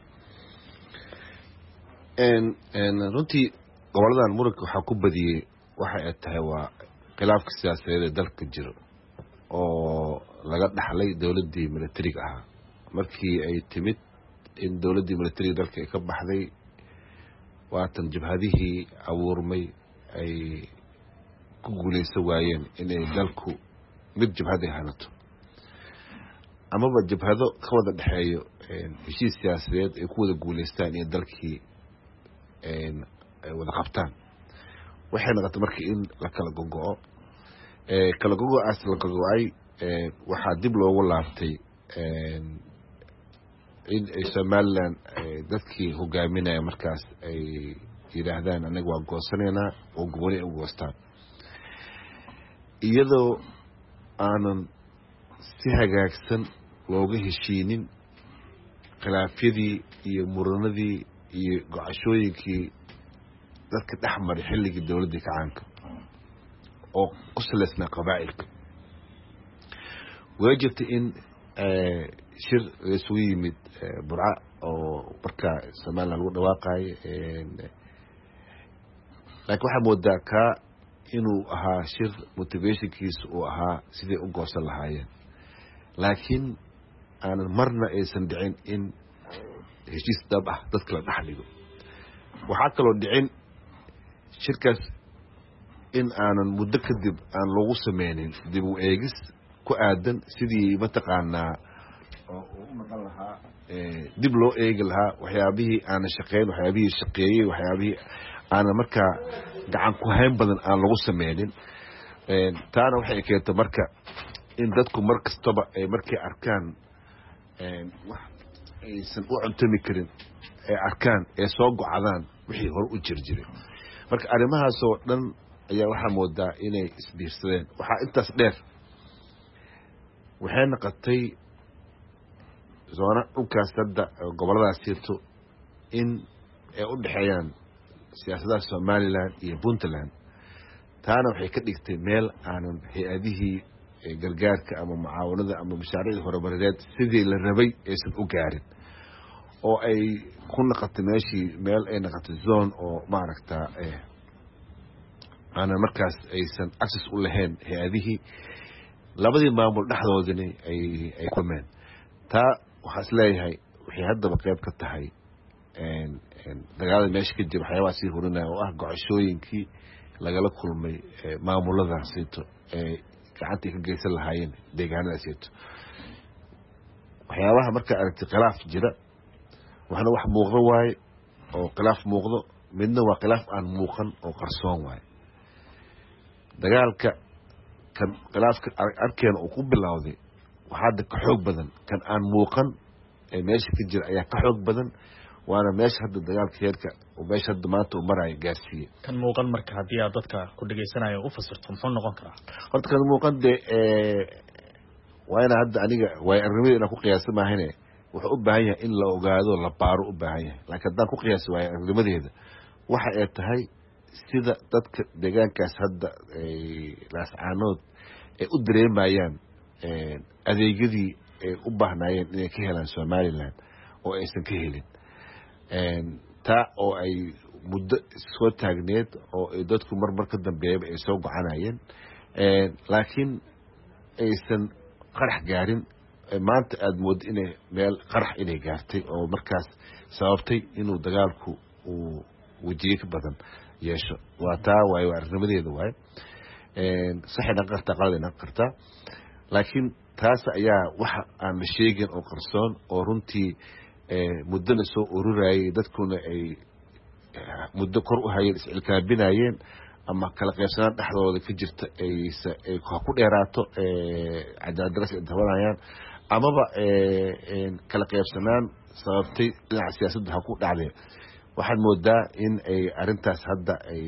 en en runtii goboladan muranka waxa ku badiyay waxa ay tahay waa khilaafka siyaasadeed ee dalka jiro oo laga dhaxlay dawladii militariga ah markii ay timid in dawladii militariga dalka ay ka baxday waatan jabhadihii abuurmay ay ku guuleysan waayeen inay dalku mid jabhad ay hanato amaba jabhado ka wada dhaxeeyo heshiis siyaasadeed ay ku wada guuleystaan in dalkii ay wada qabtaan waxay noqotay markii in la kala gogo'o ee kala gogo'aas la gogo'ay waxaa dib loogu laabtay in ay Somaliland dadkii hogaaminaya markaas ay yiraahdaan anaga waa goosaneena oo gooni u goostaan iyadoo aanan si hagaagsan looga heshiinin khilaafyadii iyo muranadii iyo gocashooyinkii dadka dhaxmar xilligii dawladda kacaanka oo ku salaysnaa qabaa'ilka way jirtay in shir isugu yimid burca oo markaa Soomaaliland lagu dhawaaqay laakiin waxaa moodaa ka inuu ahaa shir motivationkiisu uu ahaa sidii u goosan lahaayeen laakiin aanan marna aysan dhicin in heshiis dhab ah dadka la dhaxligo waxaa kaloo dhicin shirkaas in aanan muddo kadib aan lagu sameynin dib u eegis ku aadan sidii mataqaanaa oo u noqon lahaa dib loo eegi lahaa waxyaabihii aanan shaqeyn waxyaabihii shaqeeyey waxyaabihii aanan markaa gacan ku hayn badan aan lagu sameynin taana waxay keentay marka in dadku mar kastaba ay markay arkaan wax aysan u cuntami karin ay arkaan ee soo gocadaan wixii hore u jirjiray marka arrimahaasoo dhan ayaa waxaa moodaa inay isbiirsadeen waxaa intaas dheer waxay noqotay zoona dhulkaas hadda goboladaas jirto in ay u dhexeeyaan siyaasadaha Somaliland iyo Puntland taana waxay ka dhigtay meel aanan hay-adihii gargaarka ama mucaawanada ama mashaariicda horumarineed sidii la rabay aysan u gaarin oo ay ku noqotay meeshii meel ay noqotay zone oo maaragta aanan markaas aysan access u lahayn hay-adihii labadii maamul dhexdoodani ay ay kulmeen taa waxaa isleeyahay waxay haddaba qayb ka tahay dagaalada meesha ka jira waxyaabaha sii hurinaya oo ah gocashooyinkii lagala kulmay maamuladaasito ee gacantay ka geysan lahaayeen deegaanadaasito waxyaabaha markaa aragtay khilaaf jira waxna wax muuqdo waaye oo khilaaf muuqdo midna waa khilaaf aan muuqan oo qarsoon waaye dagaalka kan khilaafka arkeena uu ku bilowday waxaa hadda ka xoog badan kan aan muuqan ee meesha ka jira ayaa ka xoog badan waana meesha hadda dagaalka heerka oo meesha hadda maanta uu maraayo gaarsiiyey kan muuqan marka haddii aad dadka ku dhagaysanayo u fasirto muxuu noqon karaa horta kan muuqan dee waa ina hadda aniga waay arrimada inaan ku qiyaasa maahane wuxuu u baahan yahay in la ogaado la baaro u baahan yahay laakiin haddaan ku qiyaasa waayo arrimadeeda waxa ay tahay sida dadka deegaankaas hadda laascaanood ay u dareemayaan adeegyadii ay u baahnaayeen inay ka helaan somaliland oo aysan ka helin taa oo ay muddo soo taagneed oo ay dadku marmar ka dambeeyaba ay soo gocanayeen laakiin aysan qarax gaarin maanta aada mooddo inay meel qarax inay gaartay oo markaas sababtay inuu dagaalku uu wejiye ka badan yeesho waa taa waaye waa arrimadeeda waaye saxay dhaqan kartaa qalad ay dhaqan kartaa laakiin taas ayaa waxa aan la sheegin oo qarsoon oo runtii muddona soo ururayay dadkuna ay muddo kor u hayeen iscilkaabinayeen ama kala qaybsanaan dhexdooda ka jirta aysa ay ku dheeraato cadaaladdaras ay dabanayaan amaba kala qaybsanaan sababtay dhinaca siyaasadda ha ku dhacdeen waxaad moodaa in ay arrintaas hadda ay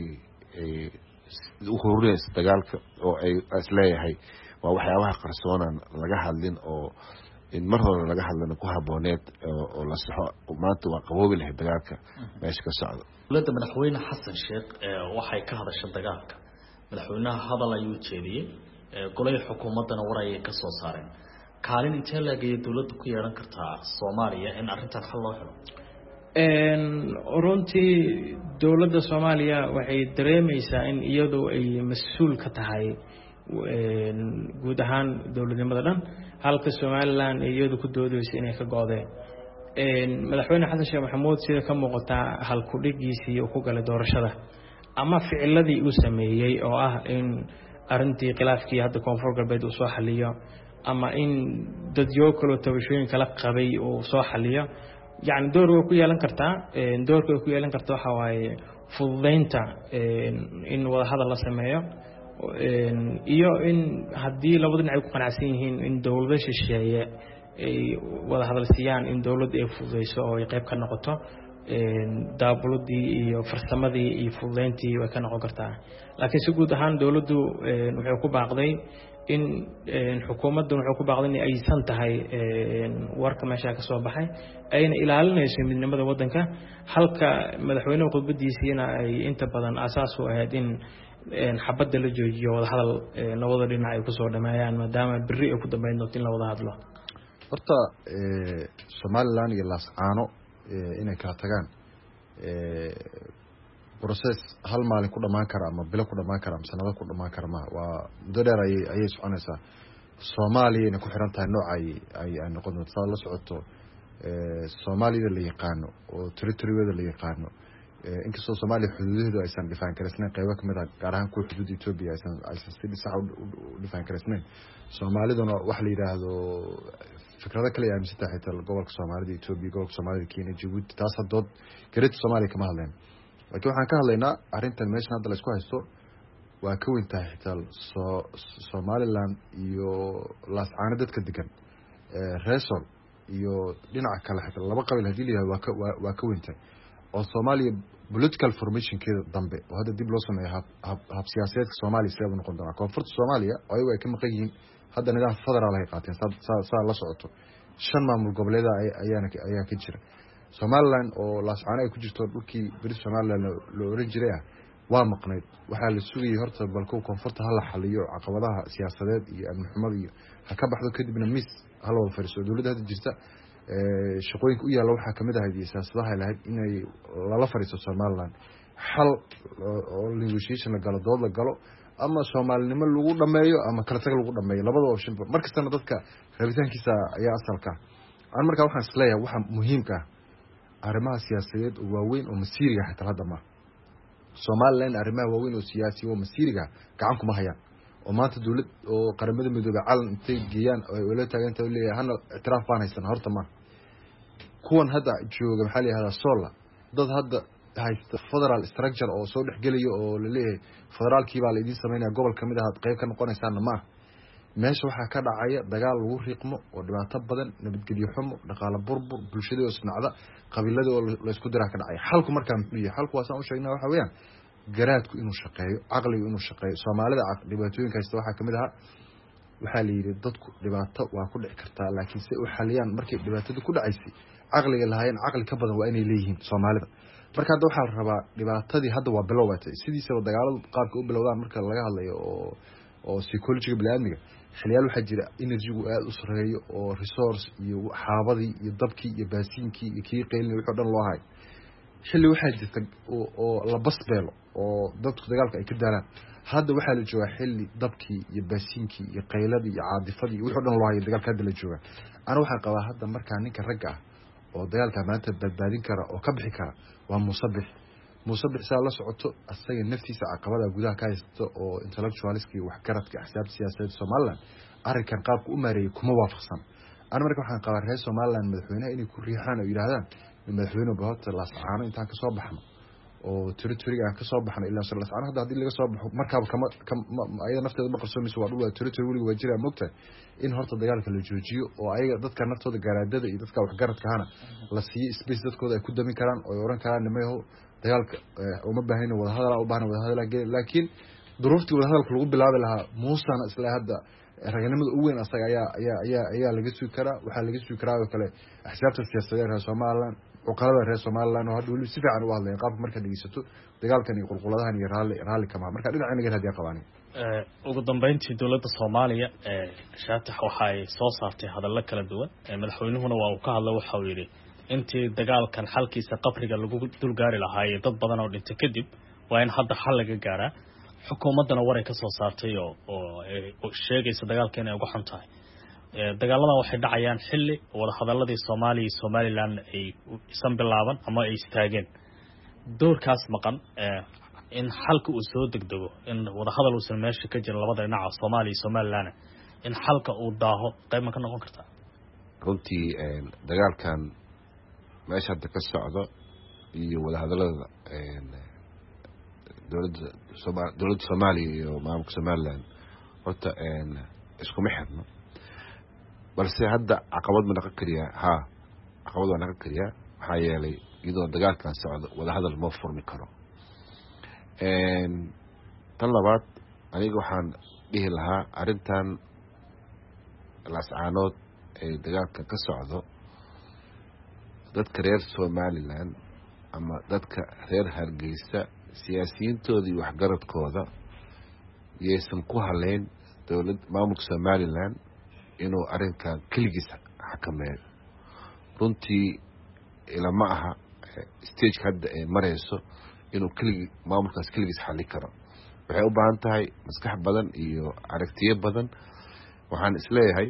u horinayso dagaalka oo ay isleeyahay waa waxyaabaha qarsoonan laga hadlin oo in mar hore laga hadlana ku habooneed oo la saxo maanta waa qaboobi lahay dagaalka meesha ka socdo dowladda madaxweyne xasan sheekh waxay ka hadashay dagaalka madaxweynaha hadal ayuu jeediyey golay xukuumaddana war ayay ka soo saareen kaalin intee laagaya dowladda ku yeelan kartaa soomaaliya in arrintan xal loo helo runtii dowladda soomaaliya waxay dareemaysaa in iyadu ay mas-uul ka tahay guud ahaan dowladnimada dhan halka somaliland iyadu ku doodaysa inay ka go-deen madaxweyne xasan sheekh maxamuud sida ka muuqataa halkudhigiisii uu ku galay doorashada ama ficiladii uu sameeyey oo ah in arintii khilaafkii hadda koonfur galbeed uu soo xaliyo ama in dadyo kaloo tabashooyin kala qabay uu soo xaliyo yani door way ku yeelan kartaa doorka way ku yeelan kartaa waxa waaye fududeynta in wada hadal la sameeyo iyo in haddii labada dhinac ay ku qanacsan yihiin in dowlado shisheeye ay wada hadal siiyaan in dowladda ay fududeyso oo ay qayb ka noqoto daabuladii iyo farsamadii iyo fududeyntii way ka noqon kartaa laakiin si guud ahaan dowladdu waxay ku baaqday in xukuumaddan waxay ku baaqday in aysan tahay warka meesha ka soo baxay ayna ilaalinayso midnimada waddanka halka madaxweynaha khudbadiisiina ay inta badan asaas u ahayd in xabadda la joojiyo wada hadal labada dhinac ay kusoo dhameeyaan maadaama berri ay ku dambeyn doonto in la wada hadlo horta somaliland iyo laascaano inay kala tagaan process hal maalin ku dhamaan kara ama bilo ku dhamaan kara ama sanado ku dhamaan kara ma waa muddo dheer ayay ayay soconaysaa soomaaliya inay ku xiran tahay nooca ay ay ay noqon doonto saa la socoto soomaaliyada la yaqaano oo territoryada la yaqaano inkastoo soomaaliya xuduudaheedu aysan dhifaan karaysnayn qaybo kamid ah gaar ahaan kuwa xuduudda etoobiya aysan aysan si sax u dhifaan karaysnayn soomaaliduna waxa la yidhaahdo fikrado kale ay aaminsan tahay xitaa gobolka soomaalida etoobiya gobolka soomaalida kenya jabuuti taas haddood gareedka soomaaliya kama hadleen laakiin waxaan ka hadlaynaa arrintan meeshan hadda la isku haysto waa ka weyn tahay xitaa soo somaliland iyo laascaano dadka degan reesol iyo dhinaca kale xitaa laba qabiil haddii la yihahdo waa ka waa waa ka weyn tahay oo soomaaliya political formationkeeda dambe oo hadda dib loo sameeyo hab hab hab siyaasadeedka soomaaliya sidee buu noqon doonaa koonfurta soomaaliya oo ayagu ay ka maqan yihiin hadda nidaam federaal ay qaateen saa saa la socoto shan maamul goboleeda ayaana ayaa ka jira somaliland oo laascaano ay ku jirto dhulkii beri somaliland loo oran jiray ah waa maqnayd waxaa la sugayay horta balkow koonfurta hala xaliyo caqabadaha siyaasadeed iyo amni xumada iyo ha ka baxdo kadibna mis hala wada fadhiiso dowladda hadda jirta shaqooyinka u yaalla waxaa kamid ahayd iyo siyaasadaha ay lahayd inay lala fadhiisto somaliland xal oo negotiation la galo dood la galo ama soomaalinimo lagu dhameeyo ama kala tag lagu dhameeyo labada option markastana dadka rabitaankiisa ayaa asalka aan markaa waxaan isleeyahay waxa muhiimka ah arrimaha siyaasadeed oo waaweyn oo masiiriga xitaa hadda ma Somaliland arrimaha waaweyn oo siyaasi oo masiiriga gacan kuma hayaan oo maanta dawlad oo qaramada midoobay calan intay geeyaan oo la taaganta oo leeyahay hana itiraaf baan haysan horta ma kuwan hadda jooga maxaa la yiraahdaa sola dad hadda haysta federal structure oo soo dhaxgeliyo oo la leeyahay federaalkii baa la idin sameeynaa gobol kamid ah qayb ka noqonaysaan ma meesha waxaa ka dhacaya dagaal lagu riiqmo oo dhibaato badan nabadgelyo xumo dhaqaale burbur bulshada oo isnacda qabiilada oo la isku diraa ka dhacay xalku markaa muxuu yahay xalku waasaan u sheegnaa waxa weeyaan garaadku inuu shaqeeyo caqligu inuu shaqeeyo Soomaalida dhibaatooyinka haysta waxa kamid ah waxa la yiri dadku dhibaato waa ku dhici kartaa laakiin si u xaliyaan markay dhibaatada ku dhacaysay caqliga lahayn caqli ka badan waa inay leeyihiin Soomaalida marka hadda waxa la rabaa dhibaatadii hadda waa bilowatay sidiisaba dagaaladu qaabka u bilowdaan marka laga hadlayo oo oo psychology bilaadmiga xiliyaal waxa jira energy-gu aad u sareeyo oo resource iyo xaabadii iyo dabkii iyo baasiinkii iyo kii qeylin wixii dhan loo hayo xilli waxa jirta oo oo la basbeelo oo dadku dagaalka ay ka daaraan hadda waxa la joogaa xilli dabkii iyo baasiinkii iyo qeyladii iyo caadifadii wixii dhan loo hayo dagaalka hadda la joogaa ana waxaan qabaa hadda markaa ninka ragga ah oo dagaalka maanta badbaadin kara oo ka bixi kara waa musabix musabix saa la socoto asaga naftiisa caqabada gudaha ka haysto oo intellectualiski wax garadka axsaab siyaasadeed Somaliland arrinkan qaabku u maareeyay kuma waafaqsan ana markaa waxaan qabaa reer Somaliland madaxweynaha inay ku riixaan oo yiraahdaan madaxweynuhu bahota la saacano intaan ka soo baxno oo territory-ga ka soo baxno ilaa soo la saacano hadda hadii laga soo baxo markaa kama ayada nafteeda ma qarsoonayso waa dhul territory waliga waa jira moogta in horta dagaalka la joojiyo oo ayaga dadka naftooda garaadada iyo dadka wax garadka hana la siiyo space dadkooda ay ku dami karaan oo oran karaan nimayo dagaalka uma baahayna wada hadal u baahan wada hadal laakiin duruuftii wada hadalka lagu bilaabi lahaa muusana isla hadda raganimada ugu weyn asaga ayaa ayaa ayaa ayaa laga soo karaa waxa laga soo karaa oo kale axsaabta siyaasadeed ee Soomaaliland uqalada reer Soomaaliland oo hadda wali si fiican u hadlayeen qaabka marka dhageysato dagaalkan iyo qulquladahan iyo raali raali kama marka dhinaca inaga hadiya qabaani ee ugu dambeyntii dawladda Soomaaliya ee shaatax waxa ay soo saartay hadallo kala duwan ee madaxweynuhuna waa uu ka hadlay waxa uu yiri intii dagaalkan xalkiisa qabriga lagu dul gaari lahaa dad badan oo dhintay kadib waa in hadda xal laga gaaraa xukuumadana war ay ka soo saartay oo oo sheegaysa dagaalka inay uga xuntahay ee dagaaladan waxay dhacayaan xilli wada hadaladii Soomaaliya iyo Somaliland ay isan bilaaban ama ay istaageen doorkaas maqan ee in xalka uu soo degdego in wada hadal uu san meesha ka jira labada dhinac Soomaaliya iyo Somaliland in xalka uu daaho qayb ma ka noqon kartaa runtii ee dagaalkan meesha hadda ka socdo iyo wada hadalada ee dawladda Soomaaliya dawladda Soomaaliya iyo maamulka Somaliland horta ee isku mixirno balse hadda caqabad ma noqon kariya ha caqabad waa noqon kariya waxa yeelay iyadoo dagaalkan socdo wada hadal ma furmi karo ee tan labaad aniga waxaan dhihi lahaa arintan laascaanood ee dagaalka ka socdo dadka reer Somaliland ama dadka reer Hargeysa siyaasiyiintooda iyo waxgaradkooda yeesan ku haleyn dawlad maamulka Somaliland inuu arrinkan kaligiis xakameeyo runtii ila ma aha stage hadda ee mareyso inuu kaligi maamulkaas kaligiis xalli karo waxay u baahan tahay maskax badan iyo aragtiyo badan waxaan isleeyahay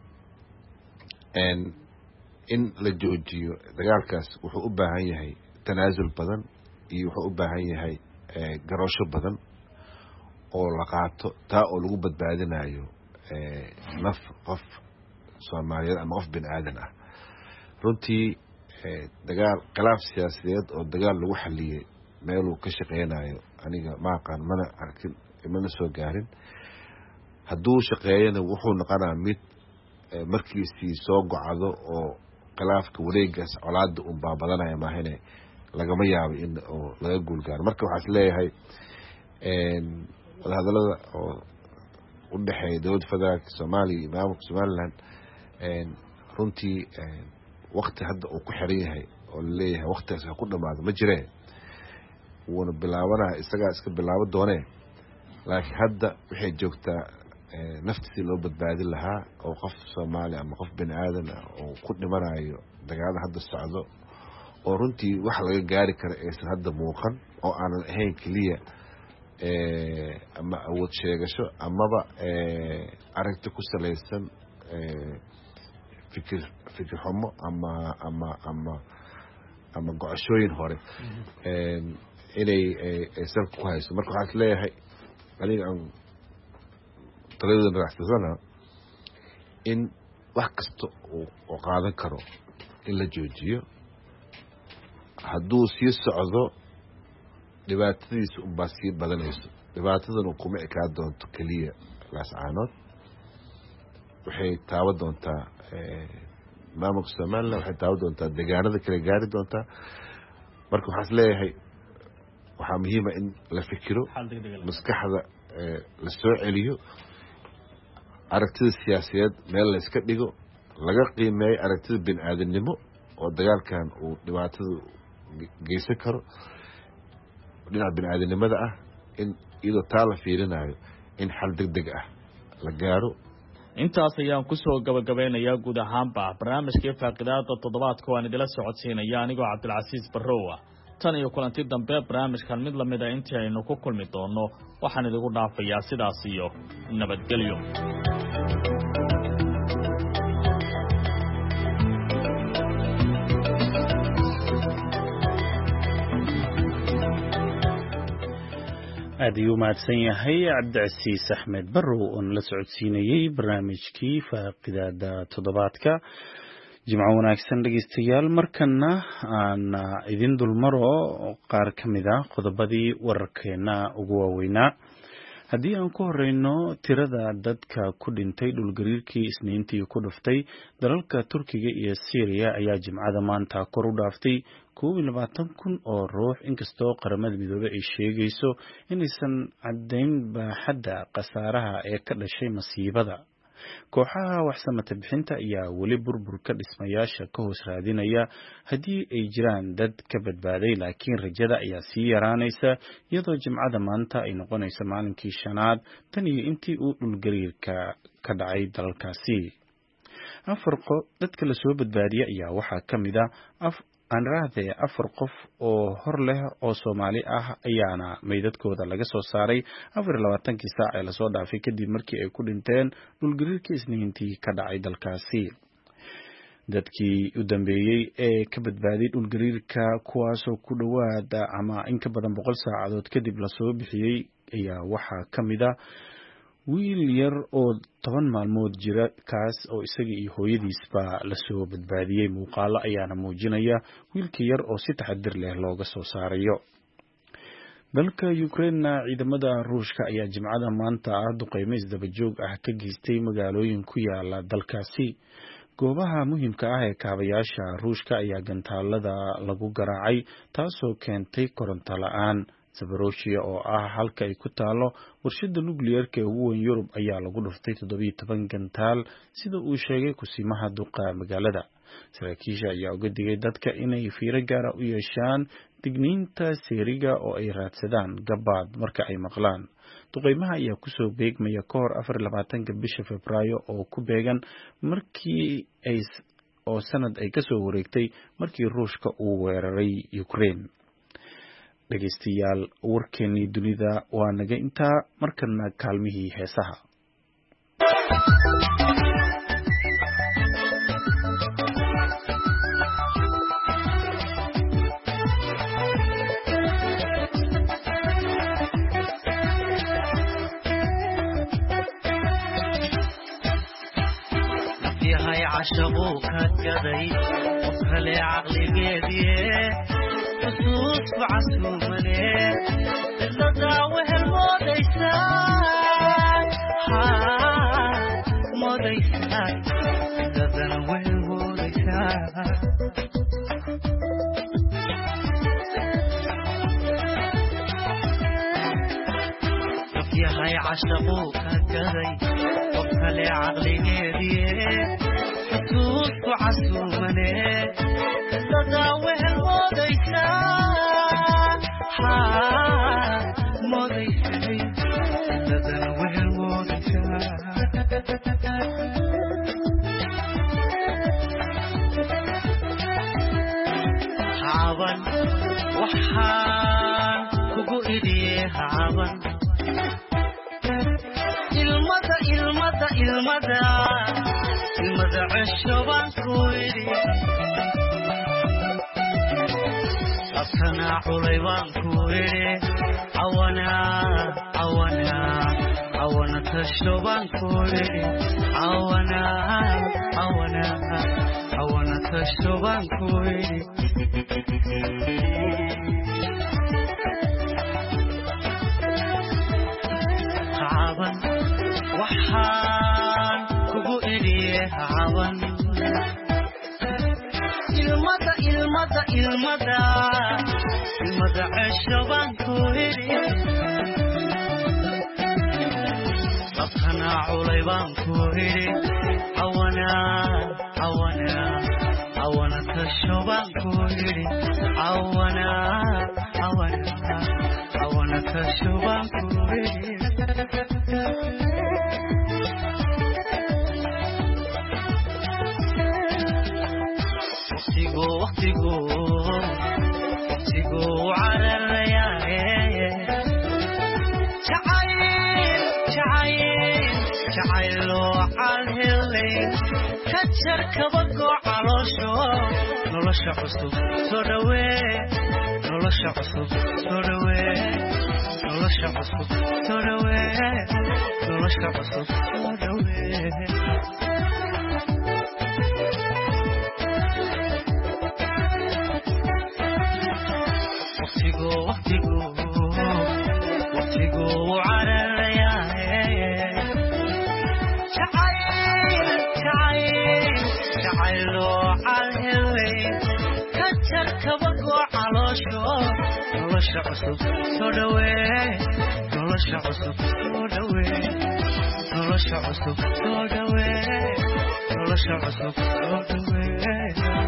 in in la joojiyo dagaalkaas wuxuu u baahan yahay tanaasul badan iyo wuxuu u baahan yahay ee garasho badan oo la qaato taa oo lagu badbaadinayo ee naf qof Soomaaliyeed ama qof bin aadan ah runtii ee dagaal khilaaf siyaasadeed oo dagaal lagu xaliyay meel uu ka shaqeynayo aniga ma aqaan mana arkin mana soo gaarin hadduu shaqeeyana wuxuu noqonaa mid markiisii soo gocado oo khilaafka wareegaas colaada uu baabadanaya maahine lagama yaabo in oo laga guul gaaro marka waxa isleeyahay een wada hadalada oo u dhaxeeya dawladda federaalka Soomaaliya iyo maamulka Somaliland een runtii waqti hadda uu ku xiran yahay oo leeyahay waqtigaas ku dhamaado ma jireen wuuna bilaabana isaga iska bilaabo doonee laakiin hadda waxay joogtaa naftiisa loo badbaadin lahaa oo qof Soomaali ama qof bin aadan oo ku dhimanayo dagaalada hadda socdo oo runtii wax laga gaari karo aysan hadda muuqan oo aanan ahayn kaliya ee ama awood sheegasho amaba ee aragti ku saleysan ee fikir fikir xumo ama ama ama ama gocashooyin hore inay salka ku hayso marka waxaan isleeyahay aniga aan taladan raacsana in wax kasta oo qaadan karo in la joojiyo hadduu sii socdo dhibaatadiisa unbaa sii badanayso dhibaatadan kuma ekaa doonto keliya laascaanood waxay taaban doontaa maamulka somaliland waxay taaban doontaa deegaanada kale gaari doontaa marka waxaan isleeyahay waxaa muhiima in la fikiro maskaxda la soo celiyo aragtida siyaasadeed meel la iska dhigo laga qiimeeyo aragtida bini aadamnimo oo dagaalkan uu dhibaatada geysan karo dhinaca bini aadamnimada ah in iyadoo taa la fiirinayo in xal deg deg ah la gaaro intaas ayaan kusoo gabagabeynayaa guud ahaanba barnaamijkii faaqidaada toddobaadka waan idila socodsiinaya anigoo cabdilcasiis barrowa tan iyo kulanti dambe barnaamijkan mid lamid a intii aynu ku kulmi doono waxaan idigu dhaafayaa sidaas iyo nabadgelyo aad ayuu mahadsan yahay cabdicasiis axmed barrow oo nala socodsiinayey barnaamijkii faaqidaada toddobaadka jimco wanaagsan dhegeystayaal markana aan idin dulmaro qaar ka mid a qodobadii wararkeena ugu waaweynaa haddii aan ku horeyno tirada dadka ku dhintay dhulgariirkii isniintii ku dhuftay dalalka turkiga iyo syriya ayaa jimcada maanta kor u dhaaftay koob iyo labaatan kun oo ruux inkastoo qaramada midoobey ay sheegayso inaysan caddayn baaxadda khasaaraha ee ka dhashay masiibada kooxaha waxsamata bixinta ayaa weli burburka dhismayaasha ka hoos raadinaya haddii ay jiraan dad ka badbaaday laakiin rajada ayaa sii yaraanaysa iyadoo jimcada maanta ay noqonayso maalinkii shanaad tan iyo intii uu dhulgariirka ka dhacay dalalkaasi afar dadka lasoo badbaadiyay ayaa waxaa ka mid a anraahde afar qof oo hor leh oo Soomaali ah ayaana meydadkooda laga soo saaray afar iyo labaatankii saac ee lasoo dhaafay kadib markii ay ku dhinteen dhulgariirkii isniintii ka dhacay dalkaasi dadkii u dambeeyey ee ka badbaaday dhulgariirka kuwaasoo ku dhawaada ama in ka badan boqol saacadood kadib lasoo bixiyey ayaa waxaa ka mid a wiil yar oo toban maalmood jira kaas oo isaga iyo hooyadiisba lasoo badbaadiyey muuqaalo ayaana muujinaya wiilka yar oo si taxadir leh looga soo saarayo dalka Ukraine ciidamada Ruushka ayaa jimcada maanta ah duqeymo isdaba joog ah ka geystay magaalooyin ku yaala dalkaasi goobaha muhiimka ah ee kaabayaasha Ruushka ayaa gantaalada lagu garaacay taasoo keentay koronto la'aan Zaporozhye oo ah halka ay ku taalo warshada nuclearka ee ugu weyn Yurub ayaa lagu dhuftay toddoba iyo toban gantaal sida uu sheegay kusimaha duqa magaalada saraakiisha ayaa uga digay dadka inay fiiro gaar ah u yeeshaan digniinta seeriga oo ay raadsadaan gabaad marka ay maqlaan duqeymaha ayaa kusoo beegmaya ka hor afar iyo labaatanka bisha Febraayo oo ku beegan markii ay oo sanad ay ka soo wareegtay markii Ruushka uu weeraray Ukraine dhegeystayaal warkeenii dunida waa naga intaa markana kaalmihii heesaha yahay cashaqo ka gaday kale aqligeedii xusuus macsuumane ilada wehel moodaysa ha moodaysa ilada wehel moodaysa yahay cashaqo ka gaday kale aqligeedii xusuus macsuumane ilada wehel moodaysa ha moodaysa ilada wehel moodaysa haban waxaan kugu idhiye haban ilmada ilmada ilmada ilmada cesho baan ku idhi labtanaa culay baan ku idhi cawana cawana cawana tasho baan ku idhi cawana cawana cawana tasho baan ku idhi caban waxaan kugu idhiye caban ilmada ilmada ilmada ilmada cesho baan ku idhi labtanaa culay baan ku idhi cawana cawana cawana tasho baan ku idhi cawana cawana cawana tasho baan ku idhi waqtigu waqtigu waqtigu cararayaaye jacayl jacayl jacayloo calhelay ka jar kabagoo caloosho nolosha cusub soo dhawee nolosha cusub soo dhawee nolosha cusub soo dhawee nolosha cusub soo dhawee waqtigu waqtigu waqtigu cararayaaye jacayl jacayl jacayloo calhelay ka jar kabagoo caloosho nolosha cusub soo dhawee nolosha cusub soo dhawee nolosha cusub soo dhawee nolosha cusub soo dhawee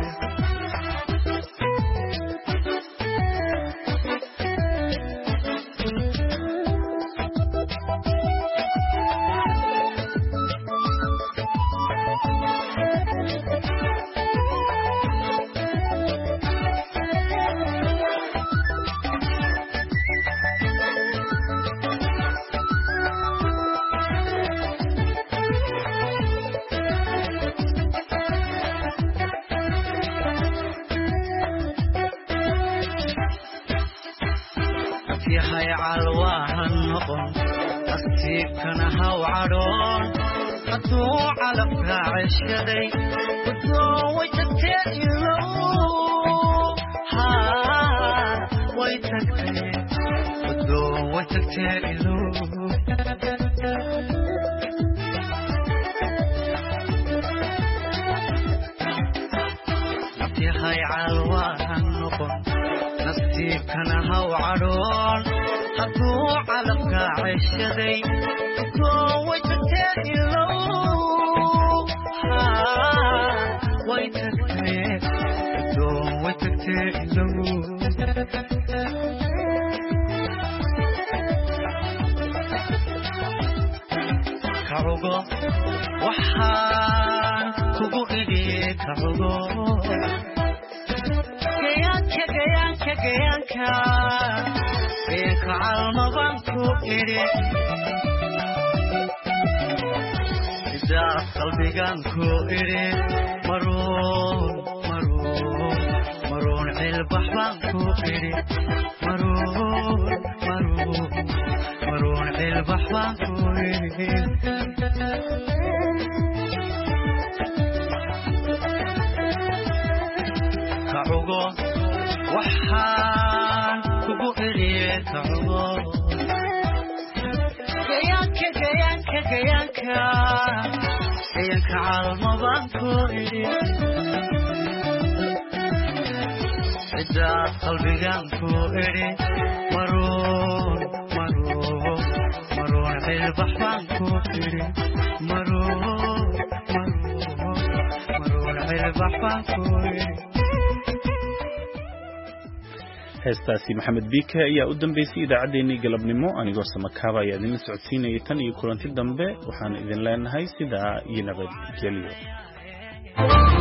yahay calwaahan noqon nasiibkana haw cadhoon hadduu calabka ceshaday gudoo way tagtee ilow haa way tagtee gudoo way tagtee ilow yahay calwaahan noqon nasiibkana haw cadhoon hadduu calabka ceshaday gudoo way tagtee ilow haa way tagtee gudoo way tagtee ilow kacugo waxaan kugu idhiye kacugo gayaanka gayaanka gayaanka gayaanka calmaban ku idhi sidaa qalbigan ku idhi maruun maruun maruun cilbax baan ku idhi maruun maruun maruun cilbax baan ku idhi kacugo waxaan kugu idhiye kacugo gayaanka gayaanka gayaanka gayaanka calmaban ku idhi sidaad qalbigan ku idhi maruun maruun maruun cilbax baan ku idhi maruun maruun maruun cilbax baan ku idhi heestaasi maxamed biike ayaa u dambeysay idaacaddeenii galabnimo anigoo samakaaba ayaa idinla socodsiinayay tan iyo kulanti dambe waxaan idin leenahay sidaa iyo nabadgelyo